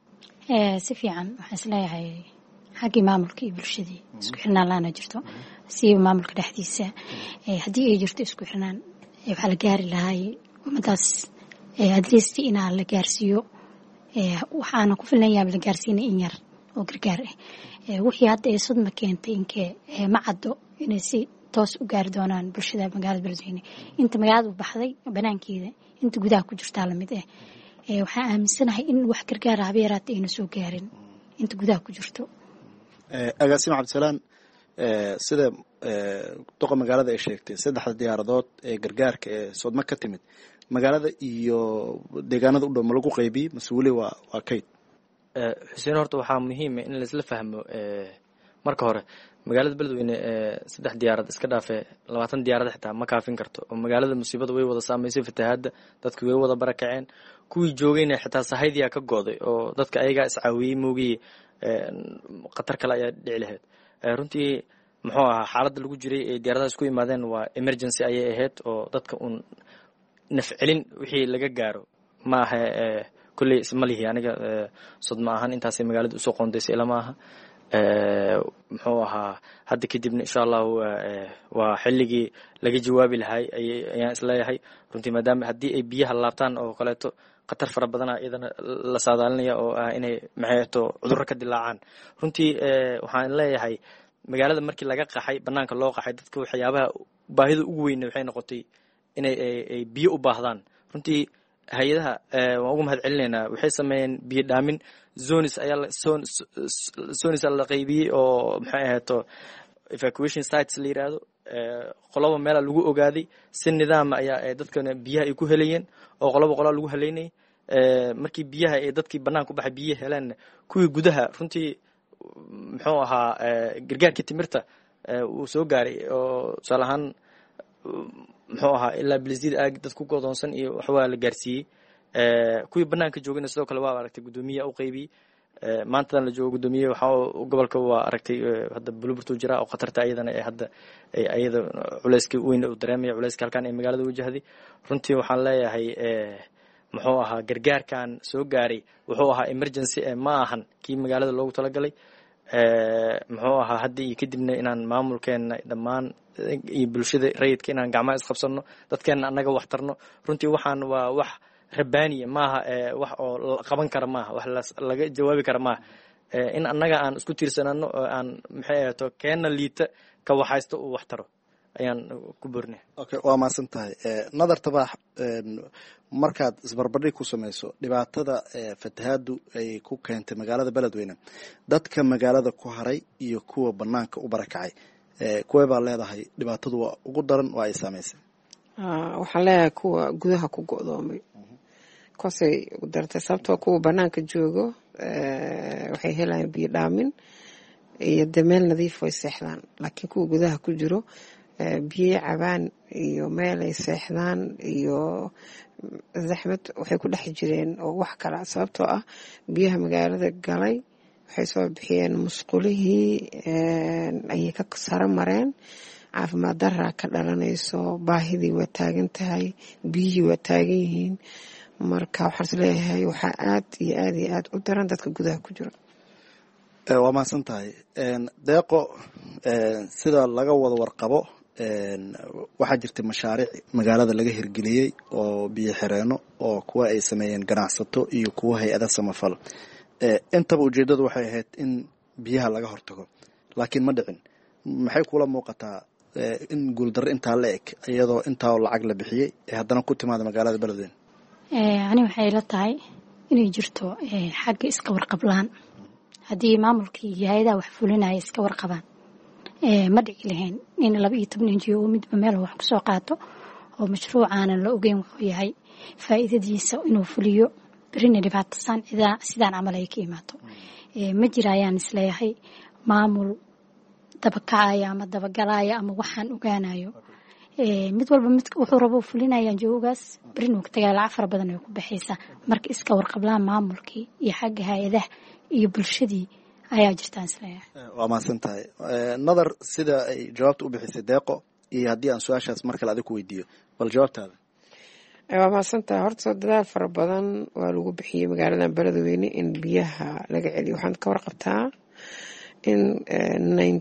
ee si fiican waxaan isleeyahay xagii maamulka iyo bulshadii isku xirnaan laana jirto si maamulka dhexdiisa ee hadii ay jirto isku xirnaan waxa la gaari lahaay umadaas ee at least in la gaarsiiyo ee waxaana ku filanyaa la gaarsiinay in yar oo gargaar ah ee wixii hadda ay sodma keentay inkee ma caddo inay si toos u gaari doonaan bulshada magaalada Beledweyne inta magaalada u baxday banaankeeda inta gudaha ku jirta la mid ah waxaan aaminsanahay in wax gargaara haba yaraata ayna soo gaarin inta gudaha ku jirto. agaasimo cabdisalaan sida doqa magaalada ay sheegtay saddexda diyaaradood ee gargaarka ee Sodma ka timid magaalada iyo deegaanada u dhow ma lagu qaybiyey mase weli waa waa kayd? xuseen horta waxaa muhiim ah in la isla fahmo marka hore magaalada Beledweyne saddex diyaarad iska dhaafay labaatan diyaarad xitaa ma kaafin karto oo magaalada musiibada way wada saameysay fatahaada dadku way wada barakaceen kuwii joogayna xitaa sahaydiya ka gooday oo dadka ayaga iscaawiyay moogii qatar kale ayaa dhici lahayd. runtii muxuu ahaa xaaladda lagu jiray ee diyaaradahaas ku yimaadeen waa emergency ayay ahayd oo dadka un nafcelin wixii laga gaaro ma aha kulley isma lihi aniga Sodma ahaan intaasay magaalada usoo qoondaysay ilama aha muxuu ahaa hadda kadibna insha Allah waa xilligii laga jawaabi lahay ayaan isleeyahay runtii maadaama haddii ay biyaha laabtaan oo kaleeto qatar fara badana iyadana la saadaalinaya oo ah inay maxayto cudurro ka dilaacaan. runtii waxaan leeyahay magaalada markii laga qaxay banaanka loo qaxay dadka waxyaabaha baahida ugu weyn waxay noqotay inay ay biyo u baahdaan. runtii hay'adaha waan ugu mahad celinaynaa waxay sameeyeen biyo dhaamin zones ayaa zones la qaybiyay oo maxay ahaato evacuation sites la yiraahdo qolobo meel lagu ogaaday si nidaam ayaa dadkana biyaha ay ku helayeen oo qolobo qolo lagu heleynay markii biyaha ay dadkii banaanka u baxay biyo heleen kuwii gudaha runtii muxuu ahaa gargaarkii timirta uu soo gaaray oo salahan muxuu ahaa ilaa bilisiid aag dad ku godoonsan iyo wax waa la gaarsiiyey kuwii banaanka joogayna sidoo kale waa aragtay gudoomiye u qaybiyey maantadan la joogo gudoomiye waxa gobolka waa aragtay hadda bulburtu jira oo khatarta ayadana ee hadda ayada culayska weyn u dareemay culayska halkan ee magaalada wajahday. runtii waxaan leeyahay muxuu ahaa gargaarkan soo gaaray wuxuu ahaa emergency ma ahan kii magaalada loogu talagalay. muxuu ahaa hadda iyo kadibna inaan maamulkeena dhammaan iyo bulshada rayidka inaan gacmaha isqabsano dadkeena annaga wax tarno. runtii waxaan waa wax rabbaaniya maaha wax oo qaban kara maaha wax laga jawaabi kara maaha in annaga aan isku tiirsanano oo aan maxay ahaato keena liita ka waxaysto uu wax taro ayaan ku bornay. okay waa maasan tahay nadar tabax markaad isbarbardhig ku samayso dhibaatada fatahaadu ay ku keentay magaalada Beledweyne dadka magaalada ku haray iyo kuwa banaanka u barakacay kuwa baa leedahay dhibaatadu waa ugu daran waa ay saameysay? waxaan leeyahay kuwa gudaha ku go'doomay kuwaasay ugu dartay sababtoo kuwa banaanka joogo waxay helayaan biyo dhaamin iyo meel nadiif way seexdaan laakiin kuwa gudaha ku jiro biyo cabaan iyo meel ay seexdaan iyo zaxmad waxay ku dhex jireen oo wax kala sababtoo ah biyaha magaalada galay waxay soo bixiyeen musqulihii ayay ka sara mareen caafimaad daraa ka dhalanayso baahidii waa taagan tahay biyihii waa taagan yihiin marka waxaan is leeyahay waxaa aad iyo aad iyo aad u daran dadka gudaha ku jiro. waa mahadsan tahay deeqo sida laga wada warqabo waxaa jirtay mashaariic magaalada laga hirgeliyey oo biyo xireeno oo kuwa ay sameeyeen ganacsato iyo kuwa hay-ada samafal intaba ujeedadu waxay ahayd in biyaha laga hortago laakiin ma dhicin. maxay kula muuqataa in guuldarro intaa la eg iyadoo intaa lacag la bixiyey ee haddana ku timaada magaalada Beledweyne? ani waxay la tahay inay jirto xagga iska warqablaan haddii maamulkii iyo hay-adaha wax fulinaya iska warqabaan ma dhici lahayn in laba iyo toban injiyo oo midba meel wax ku soo qaato oo mashruucaanan la ogeyn wuxuu yahay faa'iidadiisa inuu fuliyo berina dhibaatasaan sidaan camal ay ka imaato ma jirayaan isleeyahay maamul dabakacaya ama dabagalaya ama waxaan ogaanayo mid walba mid wuxuu rabo fulinayaan joogaas berina uu ka tagaa lacag fara badan ay ku baxaysaa marka iska warqablaan maamulkii iyo xagga hay-adaha iyo bulshadii ayaa jirtaan isleeyahay. waa mahadsan tahay nadar sida ay jawaabta u bixisay deeqo iyo haddii aan su-aashaas mar kale adiga ku weydiiyo bal jawaabtaada. waa mahadsan tahay horta dadaal fara badan waa lagu bixiyey magaaladan Beledweyne in biyaha laga celiyo. waxaan ka warqabtaa in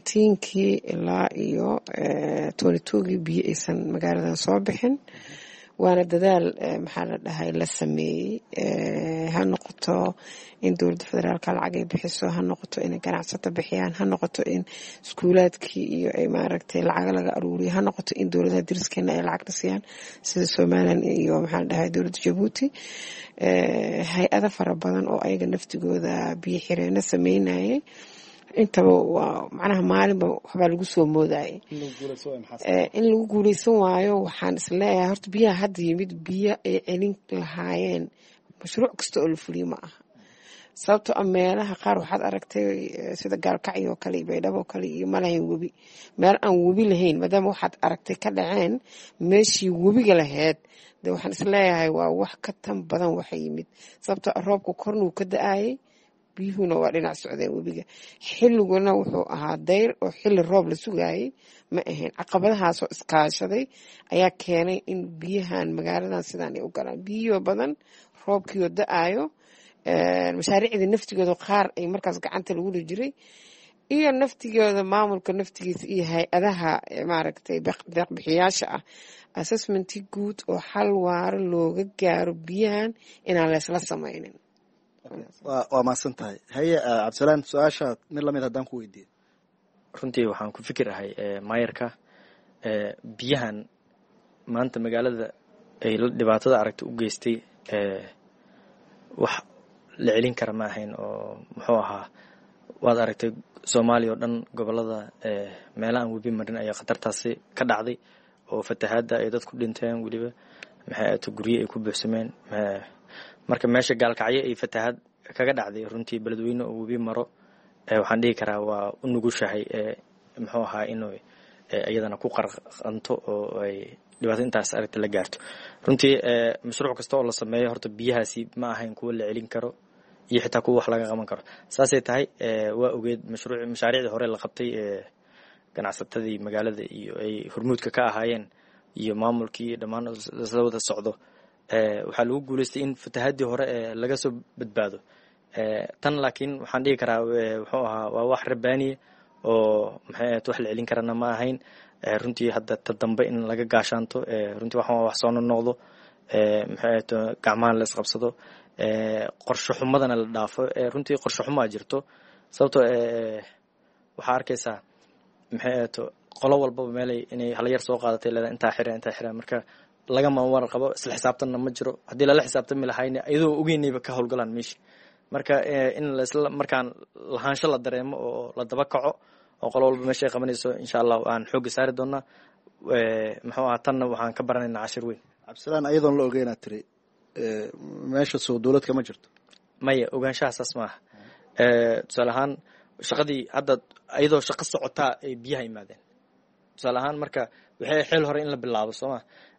nineteenkii ilaa iyo twenty twogii biyo aysan magaaladan soo bixin waana dadaal maxaa la dhahay la sameeyey ha noqoto in dowladda federaalka lacag ay bixiso ha noqoto inay ganacsato bixiyaan ha noqoto in iskuulaadkii iyo ay maaragtay lacag laga aruuriyo ha noqoto in dowladaha deriskeena ay lacag dhisiyaan sida somalilan iyo maxaa la dhahay dowladda jabuuti hay-ada fara badan oo ayaga naftigooda biyo xireeno sameynayay intaba waa macnaha maalinba waxbaa lagu soo moodayay in lagu guuleysan waayo waxaan isleeyahay horta biyaha hadda yimid biyo ay celin lahaayeen mashruuc kasta oo la fuliyo ma aha sababtoo ah meelaha qaar waxaad aragtay sida gaalkacyo oo kale iyo baydhabo oo kale iyo malahayn webi meel aan webi lahayn maadaama waxaad aragtay ka dhaceen meeshii webiga lahayd de waxaan isleeyahay waa wax ka tan badan waxa yimid sababtoo ah roobka kornuu ka da-ayay biyuhuna waa dhinac socdeen webiga xilliguna wuxuu ahaa dayr oo xilli roob la sugaayay ma ahayn caqabadahaasoo iskaashaday ayaa keenay in biyahan magaaladan sidaan ay u galaan biyo badan roobkiioo da-ayo mashaariicda naftigooda qaar ay markaas gacanta lagu dhi jiray iyo naftigooda maamulka naftigiisa iyo hay-adaha maaragtay deeqbixiyaasha ah assessmenti guud oo xal waaro looga gaaro biyahan inaan leysla samaynin waa mahadsan tahay haye cabdisalaan su-aasha mid lamid haddaan ku weydiiyo runtii waxaan ku fikirahay maayarka biyahan maanta magaalada ay dhibaatada aragta u geystay wax la celin kara ma ahayn oo muxuu ahaa waad aragtay soomaaliya oo dhan gobolada meelaha aan webi marin ayaa khatartaasi ka dhacday oo fatahaadda ay dad ku dhinteen weliba maxay ato guryo ay ku buuxsameen marka meesha gaalkacyo ay fatahaad kaga dhacday runtii beledweyne oo webi maro waxaan dhihi karaa waa u nugushahay muxuu ahaa inuu iyadana ku qarqanto oo ay dhibaato intaas aragta la gaarto runtii mashruuc kasta oo la sameeyo horta biyahaasi ma ahayn kuwa la celin karo iyo xitaa kuwa wax laga qaban karo saasay tahay waa ogeed mashruuc mashaariicdii hore la qabtay ganacsatadii magaalada iyo ay hormuudka ka ahaayeen iyo maamulkii dhammaan la wada socdo waxaa lagu guuleystay in fatahaadii hore laga soo badbaado tan laakiin waxaan dhihi karaa wuxuu ahaa waa wax rabaaniya oo maxay ahayd wax la celin karana ma ahayn runtii hadda ta dambe in laga gaashaanto runtii waxaan wax soo noqdo maxay ahayd gacmaha la isqabsado qorshe xumadana la dhaafo runtii qorshe xumaa jirto sababtoo waxaa arkaysaa maxay ahayd qolo walbaba meelay inay hala yar soo qaadatay leedahay intaa xira intaa xira marka lagama war qabo isla xisaabtanna ma jiro haddii lala xisaabtami lahayna iyadoo ogeynayba ka howlgalaan meesha marka in laisla markaan lahaansho la dareemo oo la daba kaco oo qolo walba meesha ay qabanayso insha allah aan xoogga saari doonaa muxuu ahaa tanna waxaan ka baranaynaa cashir weyn cabdisalaan ayadoon la ogeynaa tiri meesha soo dowlad kama jirto maya ogaanshaha saas maaha tusaale ahaan shaqadii hadda iyadoo shaqo socotaa ay biyaha yimaadeen tusaale ahaan marka waxay xeel hore in la bilaabo sooma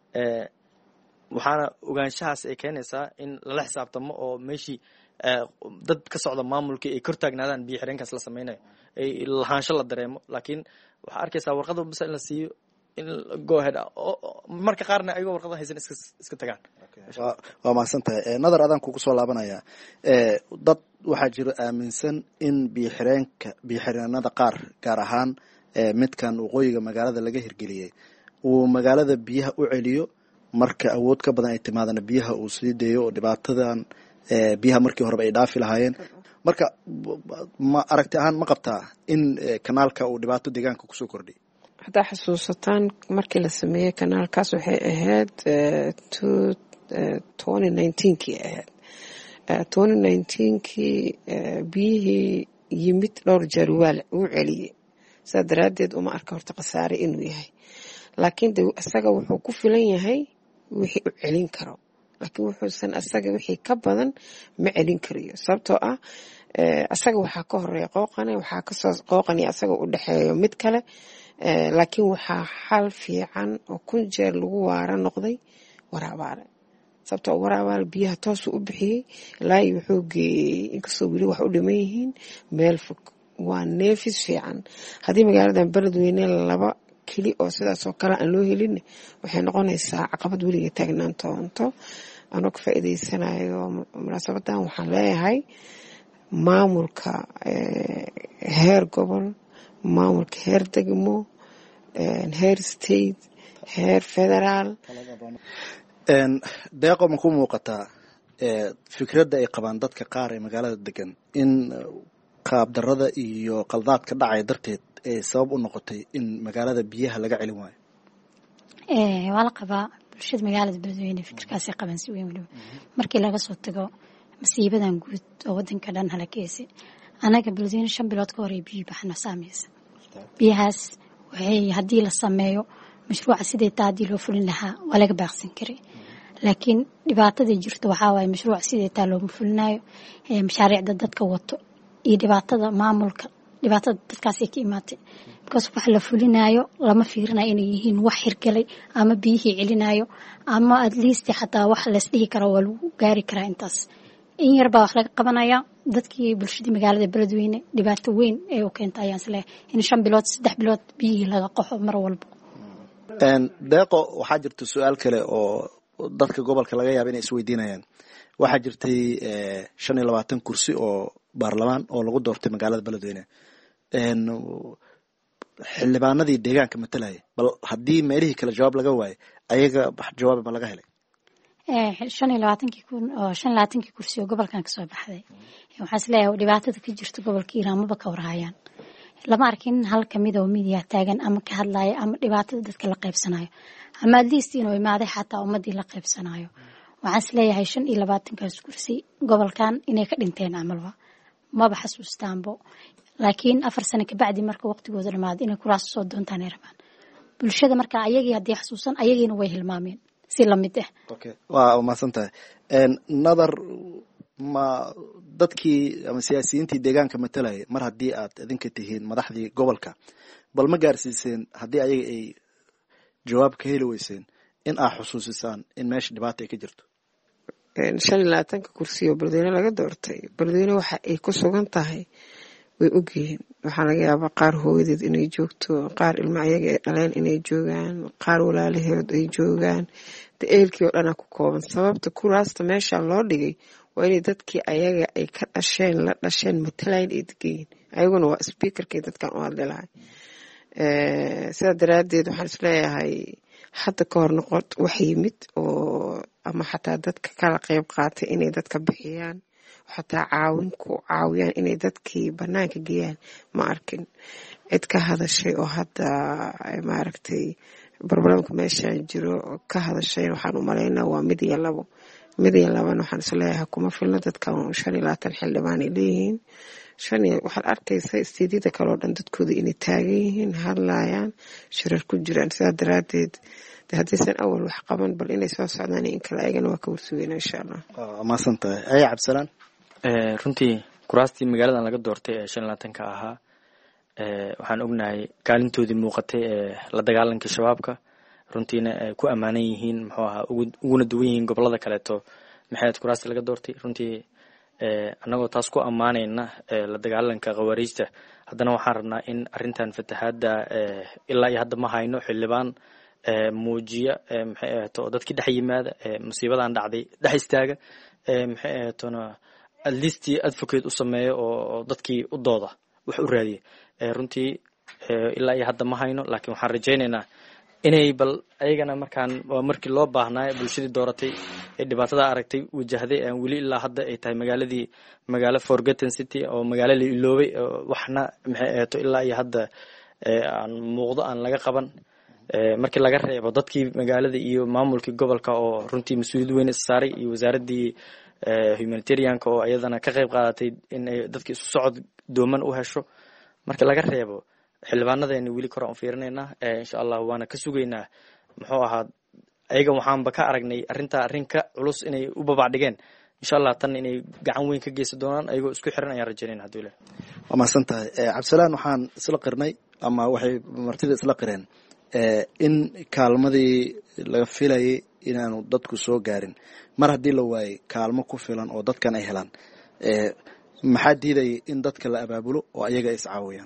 waxaana ogaanshahaas ay keenaysaa in lala xisaabtamo oo meeshii dad ka socda maamulkii ay kor taagnaadaan biyo xireenkaas la sameynayo ay lahaansho la dareemo laakiin waxaa arkaysaa warqada bas in la siiyo in go ahead marka qaarna ayagoo warqada haysan iska iska tagaan waa mahadsan tahay nadar adaan kugu soo laabanaya dad waxaa jira aaminsan in biyo xireenka biyo xireenada qaar gaar ahaan midkan waqooyiga magaalada laga hirgeliyey uu magaalada biyaha u celiyo marka awood ka badan ay timaadana biyaha uu sii dayo oo dhibaatadan biyaha markii horeba ay dhaafi lahaayeen marka ma aragti ahaan ma qabtaa in kanaalka uu dhibaato deegaanka kusoo kordhiy haddaa xasuusataan markii la sameeyey kanaalkaas waxay ahayd twenty nineteenkii ahayd twenty nineteenkii biyihii yimid dhowr jeer waa uu celiyey sidaa daraaddeed uma arka horta khasaare inuu yahay laakiin de isaga wuxuu ku filan yahay wixii u celin karo laakiin wuxuusan asaga wixii ka badan ma celin karayo sababtoo ah asaga waxaa ka horeeya qooqane waxaa kasoo qooqani asaga u dhexeeyo mid kale laakiin waxaa xal fiican oo kun jeer lagu waara noqday waraabaale sababtoo waraabaale biyaha toosu u bixiyey ilaa wuxuu geeyey inkastoo weli wax u dhiman yihiin meel fog waa neefis fiican haddii magaaladan beledweyne laba keli oo sidaasoo kale aan loo helin waxay noqonaysaa caqabad weliga taagnaan toonto anoo ka faa'iidaysanayo munaasabadan waxaan leeyahay maamulka heer gobol maamulka heer degmo heer state heer federaal deeqo ma ku muuqataa fikradda ay qabaan dadka qaar ee magaalada degan in qaabdarada iyo qaldaadka dhacaya darteed ee sabab u noqotay in magaalada biyaha laga celin waayo? waa la qabaa bulshada magaalada beledweyne fikirkaasay qabaan si weyn waliba markii laga soo tago masiibadan guud oo wadanka dhan halakeysay anaga beledweyne shan bilood ka hor ay biyo baxno saamaysa biyahaas waxay haddii la sameeyo mashruuca sidai taa haddii loo fulin lahaa waa laga baaqsan karay laakiin dhibaatada jirto waxaa waaye mashruuca sidai taa looma fulinayo mashaariicda dadka wato iyo dhibaatada maamulka dhibaatada dadkaasay ka imaatay because wax la fulinayo lama fiirinayo inay yihiin wax hirgalay ama biyihii celinayo ama at least xataa wax laysdhihi karo waa lagu gaari karaa intaas in yar baa wax laga qabanaya dadkii bulshadii magaalada beledweyne dhibaato weyn ee u keenta ayaan isleeyahay in shan bilood saddex bilood biyihii laga qaxo mar walba. deeqo waxaa jirta su-aal kale oo dadka gobolka laga yaaba inay isweydiinayaan. waxaa jirtay shan iyo labaatan kursi oo baarlamaan oo lagu doortay magaalada beledweyne xildhibaanadii deegaanka matalaya bal haddii meelihii kale jawaab laga waayo ayaga jawaab ma laga helay? shan iyo labaatankii kun oo shan iyo labaatankii kursi oo gobolkan kasoo baxday waxaan isleeyahay dhibaatada ka jirta gobolka Hiiraan maba ka warhayaan lama arkin hal kamid oo midiya taagan ama ka hadlaya ama dhibaatada dadka la qaybsanayo ama at least inuu imaaday xataa ummadii la qaybsanayo waxaan isleeyahay shan iyo labaatankaas kursi gobolkan inay ka dhinteen amalba maba xasuustaanbo laakiin afar sano ka bacdi marka waqtigooda dhamaado inay kuraas soo doontaan ay rabaan bulshada marka ayagii haddii xasuusan ayagiina way hilmaameen si lamid ah. okay waa umaasantahay nadar ma dadkii ama siyaasiyiintii deegaanka matalaya mar haddii aad idinka tihiin madaxdii gobolka bal ma gaarsiiseen haddii ayaga ay jawaab ka heli weyseen in aad xusuusisaan in meesha dhibaata ay ka jirto? shan iyo labaatanka kursi oo beledweyne laga doortay beledweyne waxa ay ku sugan tahay way ogyihiin waxaa laga yaabaa qaar hooyadeed inay joogto qaar ilmo ayaga ay dhaleen inay joogaan qaar walaalaheed ay joogaan de eelkii oo dhanaa ku kooban sababta kuraasta meesha loo dhigay waa inay dadkii ayaga ay ka dhasheen la dhasheen matalayn ay degayiin ayaguna waa speakerkay dadkan u hadli lahay sidaa daraaddeed waxaan isleeyahay hadda ka hor noqon wax yimid oo ama xataa dadka kala qayb qaatay inay dadka bixiyaan xataa caawin ku caawiyaan inay dadkii banaanka geeyaan ma arkin cid ka hadashay oo hadda maaragtay barbaramka meeshaan jiro ka hadashay waxaan u malaynaa waa mid iyo labo mid iyo labana waxaan isleeyahay kuma filno dadkan shan iyo labaatan xildhibaan ay leeyihiin shan iyo waxaad arkaysa istiidyada kale oo dhan dadkooda inay taagan yihiin hadlayaan shirar ku jiraan sidaa daraaddeed de haddaysan awal wax qaban bal inay soo socdaan in kale ayagana waa ka warsugeyna insha allah. maasan tahay aya cabdisalaan. runtii kuraastii magaaladan laga doortay ee shan iyo labaatanka ahaa waxaan ognahay kaalintoodii muuqatay ee la dagaalanka shabaabka runtiina ay ku ammaanan yihiin muxuu ahaa uguna duwan yihiin gobolada kaleeto maxayd kuraastii laga doortay runtii annagoo taas ku ammaanayna la dagaalanka khawaariijta haddana waxaan rabnaa in arrintan fatahaadda ilaa iyo hadda ma hayno xildhibaan muujiya maxay ahaato dadkii dhex yimaada musiibadan dhacday dhex istaaga maxay ahaatona at least advocate u sameeyo oo dadkii u dooda wax u raadiya runtii ilaa iyo hadda ma hayno laakiin waxaan rajaynaynaa inay bal ayagana markaan waa markii loo baahnaayo bulshadii dooratay ee dhibaatada aragtay wajahday aan weli ilaa hadda ay tahay magaaladii magaalo forgotten city oo magaalo la iloobay waxna maxay ahaato ilaa iyo hadda aan muuqdo aan laga qaban markii laga reebo dadkii magaalada iyo maamulkii gobolka oo runtii mas-uuliyad weyn is saaray iyo wasaaradii humanitarianka oo iyadana ka qayb qaadatay in ay dadkii isu socod dooman u hesho marka laga reebo xildhibaanadeena weli kor aan fiirinaynaa insha allah waana ka sugaynaa muxuu ahaa ayaga waxaanba ka aragnay arrintaa arrin ka culus inay u babac dhigeen insha allah tan inay gacan weyn ka geysan doonaan ayagoo isku xiran ayaan rajaynayna hadduu ilaah. waa mahadsan tahay cabdisalaan. waxaan isla qirnay ama waxay martida isla qireen in kaalmadii laga filayay inaanu dadku soo gaarin mar haddii la waayay kaalmo ku filan oo dadkan ay helaan maxaa diidaya in dadka la abaabulo oo ayaga ay iscaawiyaan?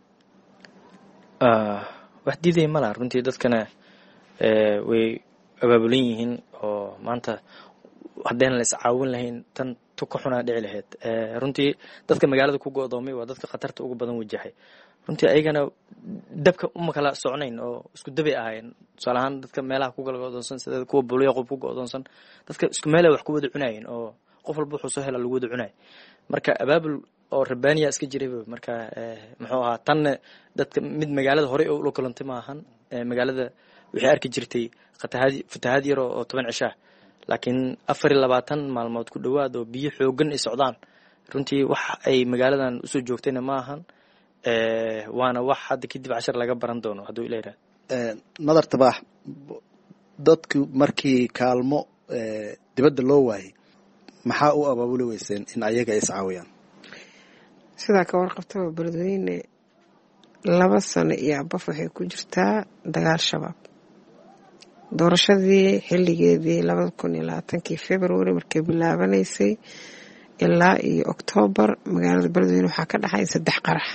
wax diidaya malaha runtii dadkana way abaabulan yihiin oo maanta haddayna la iscaawin lahayn tan tuka xunaa dhici lahayd runtii dadka magaalada ku go'doomay waa dadka khatarta ugu badan wajahay runtii ayagana dabka uma kala socnayn oo isku dabay ahaayeen tusaale ahaan dadka meelaha ku kala go'doonsan sida kuwa buliya qof ku go'doonsan dadka isku meelay wax ku wada cunayeen oo qof walba wuxuu soo hela lagu wada cunay marka abaabul oo rabbaaniya iska jiray marka muxuu ahaa tan dadka mid magaalada hore oo kulantay ma ahan magaalada wixii arki jirtay qatahaadi fatahaad yar oo toban cisha laakiin afar iyo labaatan maalmood ku dhawaad oo biyo xoogan ay socdaan runtii wax ay magaaladan u soo joogtayna ma ahan ee waana wax hadda kadib cashar laga baran doono hadduu ilaahay ee nadar tabaax dadku markii kaalmo ee dibadda loo waayay maxaa u abaabuli weyseen in ayaga is caawiyaan sidaa ka warqabta beledweyne laba sano iyo abaf waxay ku jirtaa dagaal shabaab doorashadii xilligeedii labada kun iyo labaatankii february markay bilaabanaysay ilaa iyo oktoobar magaalada beledweyne waxaa ka dhaxay saddex qarax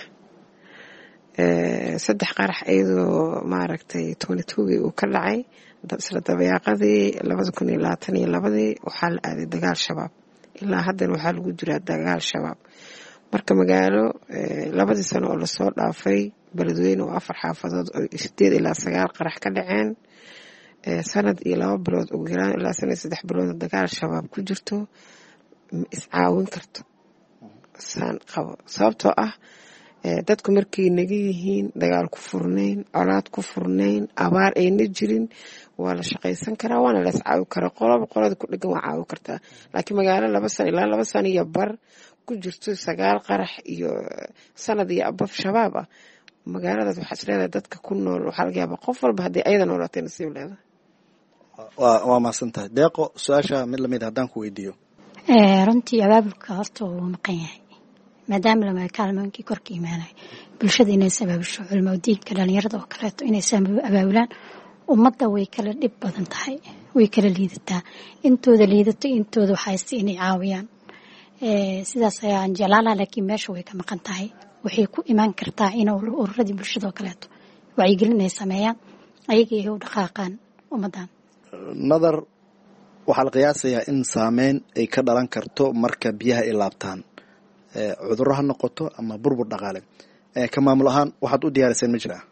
saddex qarax iyadoo maaragtay twenty twogii uu ka dhacay isla dabayaaqadii labada kun iyo labaatan iyo labadii waxaa la aaday dagaal shabaab ilaa haddana waxaa lagu jiraa dagaal shabaab marka magaalo labadii sano oo lasoo dhaafay beledweyne oo afar xaafadood oo sideed ilaa sagaal qarax ka dhaceen sanad iyo laba bilood ugu yaraan ilaa sanad saddex bilood dagaal shabaab ku jirto ma iscaawin karto saan qabo sababtoo ah dadku markay naga yihiin dagaal ku furnayn colaad ku furnayn abaar ayna jirin waa la shaqaysan karaa waana la iscaawi karaa qoloba qolada ku dhegan waa caawi kartaa laakiin magaalo laba sano ilaa laba sano iyo bar ku jirto sagaal qarax iyo sanad iyo abaf shabaab ah magaaladaas waxaa isleedahay dadka ku nool waxaa laga yaabaa qof walba haddii ayada noolaatay nasiib leedahay waa waa mahadsantahay deeqo su-aasha mid lamid haddaan ku weydiiyo runtii abaabulka horta wuu maqan yahay maadaama lama kaalmooyinkii korka imaanay bulshada inay abaabusho culimo diinka dhalinyarada oo kaleeto inay abaabulaan ummadda way kala dhib badan tahay way kala liidataa intooda liidato intooda waxaysta inay caawiyaan sidaas ayaan jeclaalaha laakiin meesha way ka maqan tahay waxay ku imaan kartaa in ururadii bulshada oo kaleeto wacyigelin ay sameeyaan ayaga ay u dhaqaaqaan ummaddan nadar waxaa la qiyaasayaa in saameyn ay ka dhalan karto marka biyaha ay laabtaan cudurro ha noqoto ama burbur dhaqaale ka maamul ahaan waxaad u diyaariseen ma jiraa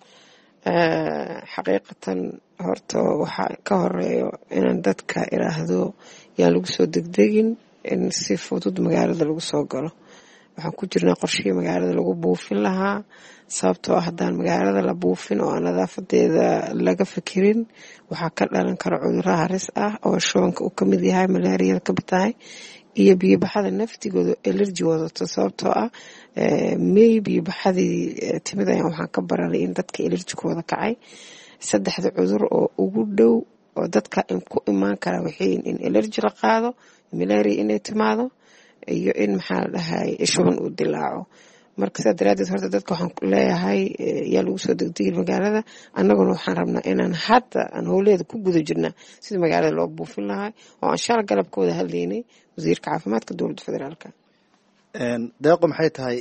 xaqiiqatan horta waxaa ka horeeyo inaan dadka iraahdo yaan lagu soo degdegin in si fudud magaalada lagu soo galo waxaan ku jirnaa qorshihii magaalada lagu buufin lahaa sababtoo ah haddaan magaalada la buufin oo aan nadaafadeeda laga fikirin waxaa ka dhalan kara cudurro haris ah oo shubanka uu kamid yahay malaariyada kamid tahay iyo biyobaxada naftigooda elerji wadato sababtoo ah may biyobaxadii timid ayaan waxaan ka baranay in dadka elerjikooda kacay saddexda cudur oo ugu dhow oo dadka ku imaan kara waxay in elerji la qaado malaria inay timaado iyo in maxaa la dhahay shuban uu dilaaco marka sidaa daraaddeed horta dadka waxaan leeyahay yaa lagu soo degdegin magaalada annaguna waxaan rabnaa inaan hadda aan howleeda ku guda jirnaa sida magaalada loo buufin lahaa oo aan shala galabkooda hadlaynay wasiirka caafimaadka dowladda federaalka deeqo maxay tahay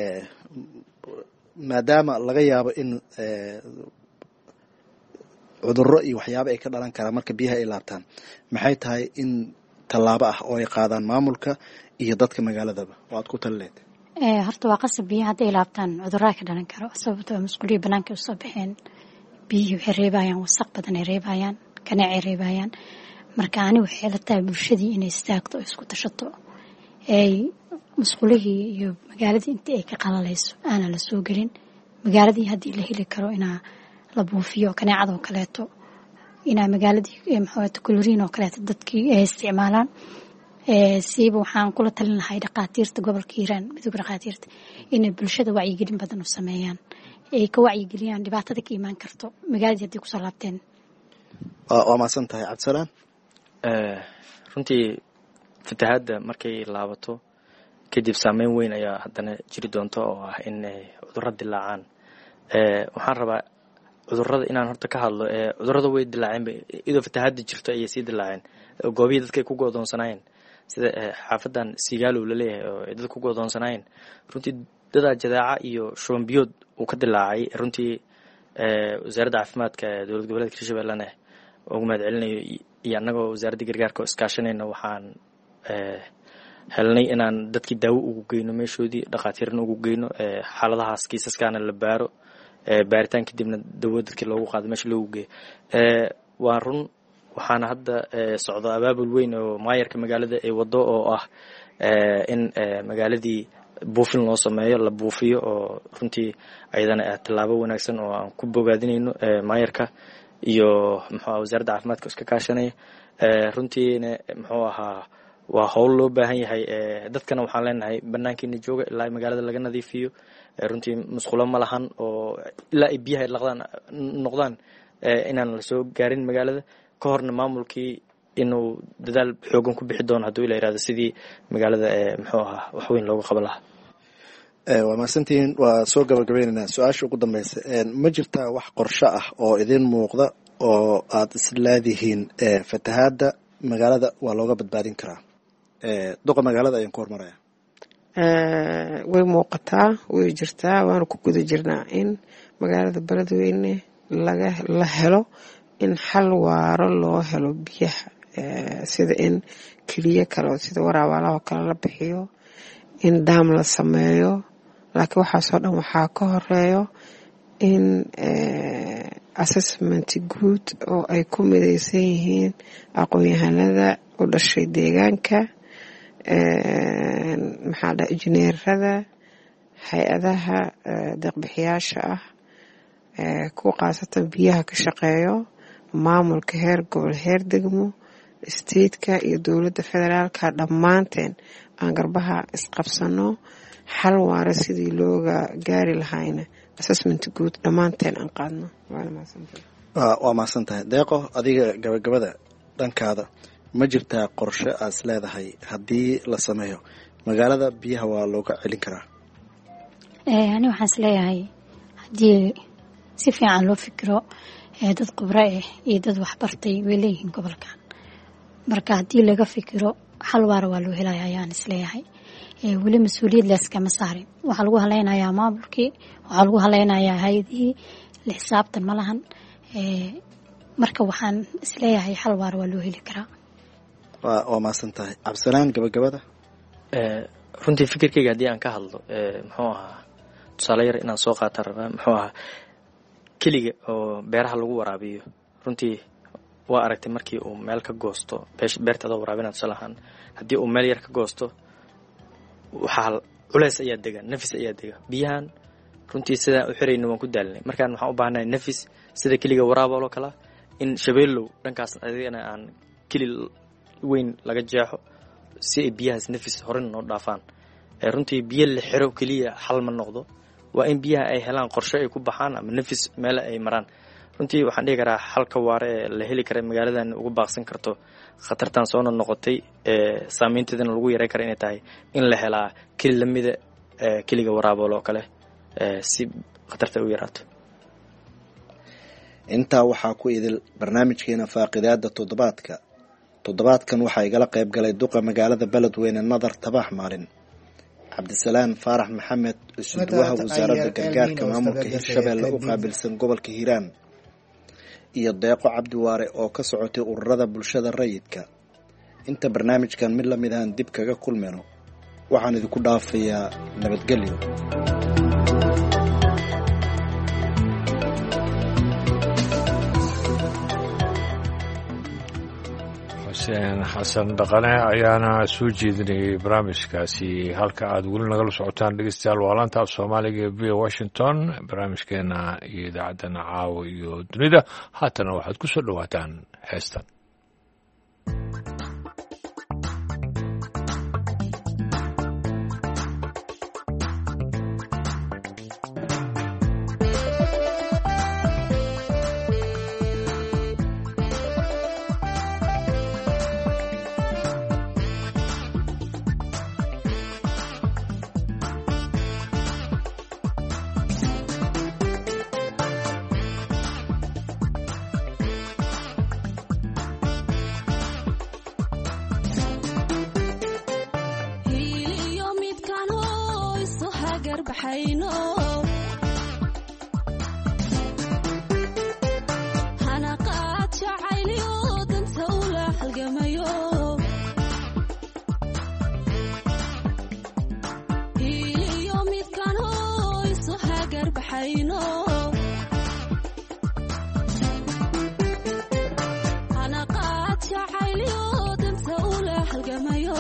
maadaama laga yaabo in cudurro iyo waxyaabo ay ka dhalan karaan marka biyaha ay laabtaan maxay tahay in tallaabo ah oo ay qaadaan maamulka iyo dadka magaaladaba oo aad ku talileed horta waa qasab biyaha hadday laabtaan cudurraa ka dhalan karo sababtoo masquuliya banaanka usoo baxeen biyihii waxay reebayaan wasaq badan ay reebayaan kaneecay reebayaan marka ani waxay la tahay bulshadii inay istaagto oo isku tashato ay masquulihii iyo magaaladii intii ay ka qalalayso aanan la soo gelin magaaladii haddii la heli karo inaa la buufiyo kaneecadoo kaleeto inaa magaaladii maxawaata koloriin oo kaleeto dadkii ay isticmaalaan siiba waxaan kula talin lahay dhaqaatiirta gobolka hiiraan midooda dhaqaatiirta inay bulshada wacyigelin badan u sameeyaan ay ka wacyigeliyaan dhibaatada ka imaan karto magaaladii hadday kusoo laabteen waa mahadsan tahay cabdisalaan runtii fatahaadda markay laabato kadib saameyn weyn ayaa haddana jiri doonta oo ah in cudurro dilaacaan waxaan rabaa cudurrada inaan horta ka hadlo cudurrada way dilaaceen idoo fatahaadda jirto ayay sii dilaaceen goobihii dadkay ku go'doonsanaayeen sida xaafadan sigaalow laleeyahay oo ay dad ku go'doonsanaayeen runtii dadaa jadaaca iyo shuban biyood uu ka dilaacay runtii wasaaradda caafimaadka dowlad goboleedka hirshabellena ugu mahad celinayo iyo annagoo wasaaradda gargaarka oo iskaashanayna waxaan helnay inaan dadkii daawo ugu geyno meeshoodii dhakhaatiirna ugu geyno xaaladahaas kiisaskaana la baaro baaritaan kadibna dawo dadkii loogu qaado meesha loogu geeyo waa run waxaana hadda socdo abaabul weyn oo maayarka magaalada ay wado oo ah in magaaladii buufin loo sameeyo la buufiyo oo runtii ayadana tallaabo wanaagsan oo aan ku bogaadinayno maayarka iyo muxuu wasaaradda caafimaadka iska kaashanaya runtiina muxuu ahaa waa howl loo baahan yahay dadkana waxaan leenahay banaankiina jooga ilaa magaalada laga nadiifiyo runtii musqulo ma lahan oo ilaa ay biyaha laqdaan noqdaan inaan la soo gaarin magaalada ka horna maamulkii inuu dadaal xoogan ku bixi doono hadduu ila yiraahdo sidii magaalada muxuu ahaa wax weyn looga qaban lahaa waa mahadsantihiin waa soo gabagabaynaynaa su-aasha ugu dambeysa ma jirtaa wax qorsho ah oo idin muuqda oo aad isleedihiin fatahaadda magaalada waa looga badbaadin karaa duqa magaalada ayaan ku hormaraya way muuqataa way jirtaa waana ku guda jirnaa in magaalada beledweyne laga la helo in xal waaro loo helo biyaha sida in keliya kale sida waraabaalaha kale la bixiyo in daam la sameeyo laakiin waxaasoo dhan waxaa ka horeeyo in assessment guud oo ay ku midaysan yihiin aqoon-yahanada u dhashay deegaanka maxaa dha injineerada hay-adaha deeqbixiyaasha ah kuwa khaasatan biyaha ka shaqeeyo maamulka heer gobol heer degmo stateka iyo dowladda federaalka dhammaanteen aan garbaha isqabsano xal waara sidii looga gaari lahayna assessment guud dhammaanteen aan qaadno waa mahadsan tahay deeqo adiga gabagabada dhankaada ma jirtaa qorshe aad is leedahay haddii la sameeyo magaalada biyaha waa looga celin karaa ani waxaan is leeyahay haddii si fiican loo fikiro dad khubro ah iyo dad waxbartay way leeyihiin gobolkan marka haddii laga fikiro xal waara waa loo helaya ayaan is leeyahay weli mas-uuliyad layskama saarin waxaa lagu halaynayaa maamulkii waxaa lagu halaynayaa hay-adihii la xisaabtan ma lahan marka waxaan isleeyahay xal waara waa loo heli karaa waa mahadsan tahay cabdisalaan gabagabada runtii fikirkeyga haddii aan ka hadlo muxuu ahaa tusaale yar inaan soo qaata rabaa muxuu ahaa keliga oo beeraha lagu waraabiyo runtii waa aragtay markii uu meel ka goosto beertaadoo waraabinaa tusaale ahaan haddii uu meel yar ka goosto waxaa culays ayaa dega nafis ayaa dega biyahan runtii sidaan u xirayna waan ku daalinay markaan waxaan u baahanahay nafis sida keliga waraabaloo kala in shabeellow dhankaas adigana aan keli weyn laga jeexo si ay biyahaas nafis horena noo dhaafaan runtii biyo la xiro keliya xal ma noqdo waa in biyaha ay helaan qorshe ay ku baxaan ama nafis meele ay maraan runtii waxaan dhihi karaa xalka waare ee la heli kara magaaladan uga baaqsan karto khatartan soona noqotay saameynteedana lagu yareyn kara inay tahay in la helaa keli lamida keliga waraabool oo kale si khatarta u yaraato intaa waxaa ku idil barnaamijkeena faaqidaada toddobaadka toddobaadkan waxaa igala qayb galay duqa magaalada beledweyne nadar tabax maalin cabdisalaan faarax maxamed isuduwaha wasaaradda gargaarka maamulka hirshabeelle u qaabilsan gobolka hiiraan iyo deeqo cabdiwaare oo ka socotay ururada bulshada rayidka inta barnaamijkan mid lamid ahaan dib kaga kulmeno waxaan idinku dhaafayaa nabadgelyo xuseen xasan dhaqane ayaana soo jeedinayay barnaamijkaasi halka aad weli nagala socotaan dhegeystayaal waa laanta af soomaaliga ee v washington barnaamijkeena iyo idaacaddana caawa iyo dunida haatana waxaad ku soo dhowaataan heestan hayno ana qaad jacaylyo danta ula halgamayo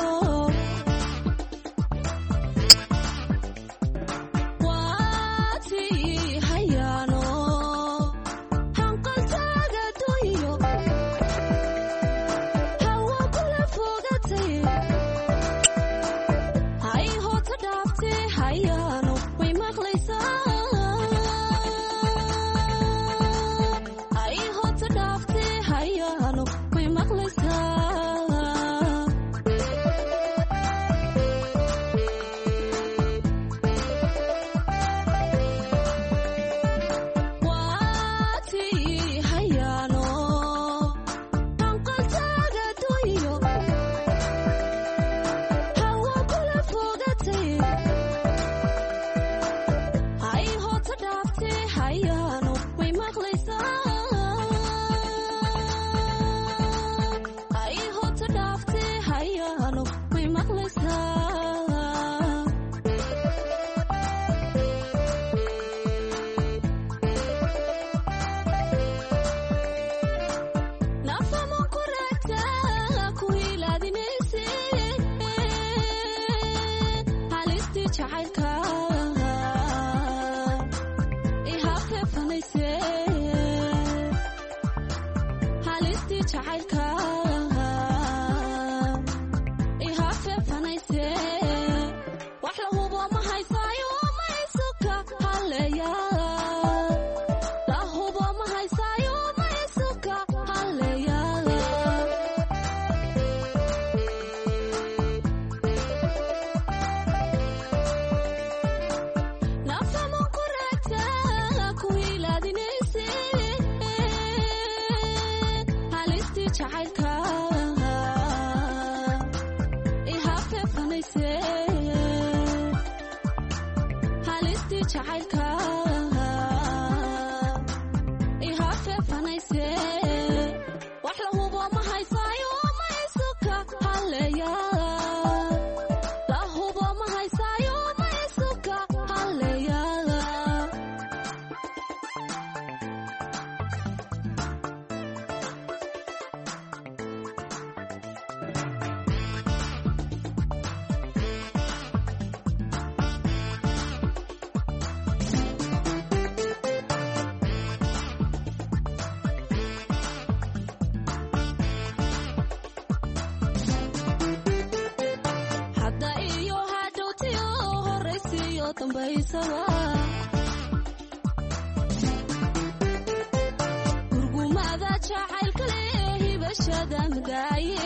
gurgumada jacaylka leh hibashada mudaaye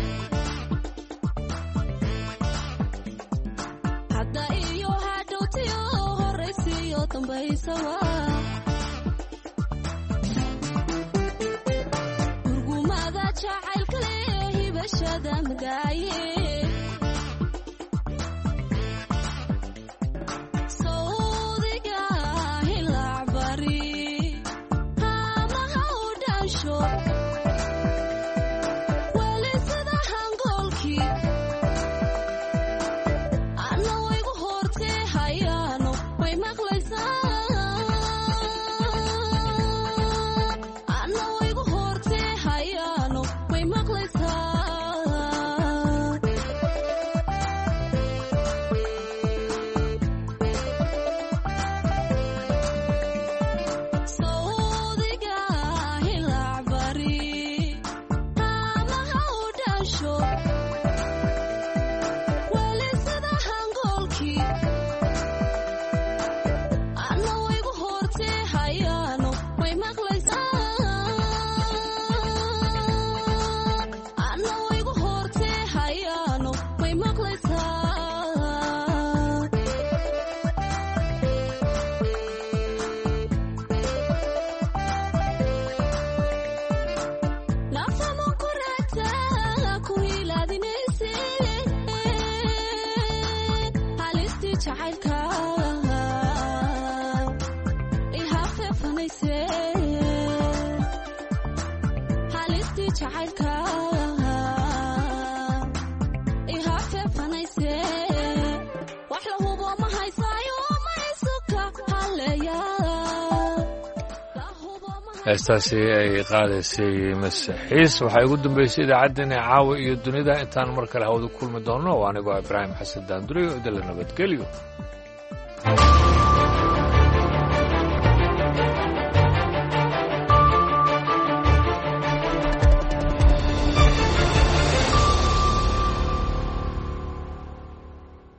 hadda iyo hadhowtiyo horaysiyo dambaysawa gurgumada jacaylka leh hibashada mudaaye jacaylka ihafe fanayse wax la hubo ma haysaayo ma isuka haleeya heestaasi ay qaadaysay masiixiis waxaa ugu dambeysay idaacaddeenna caawa iyo dunida intaan mar kale hawada kulmi doonno oo anigoo ibraahim xasan daanduriyo idinla nabadgelyo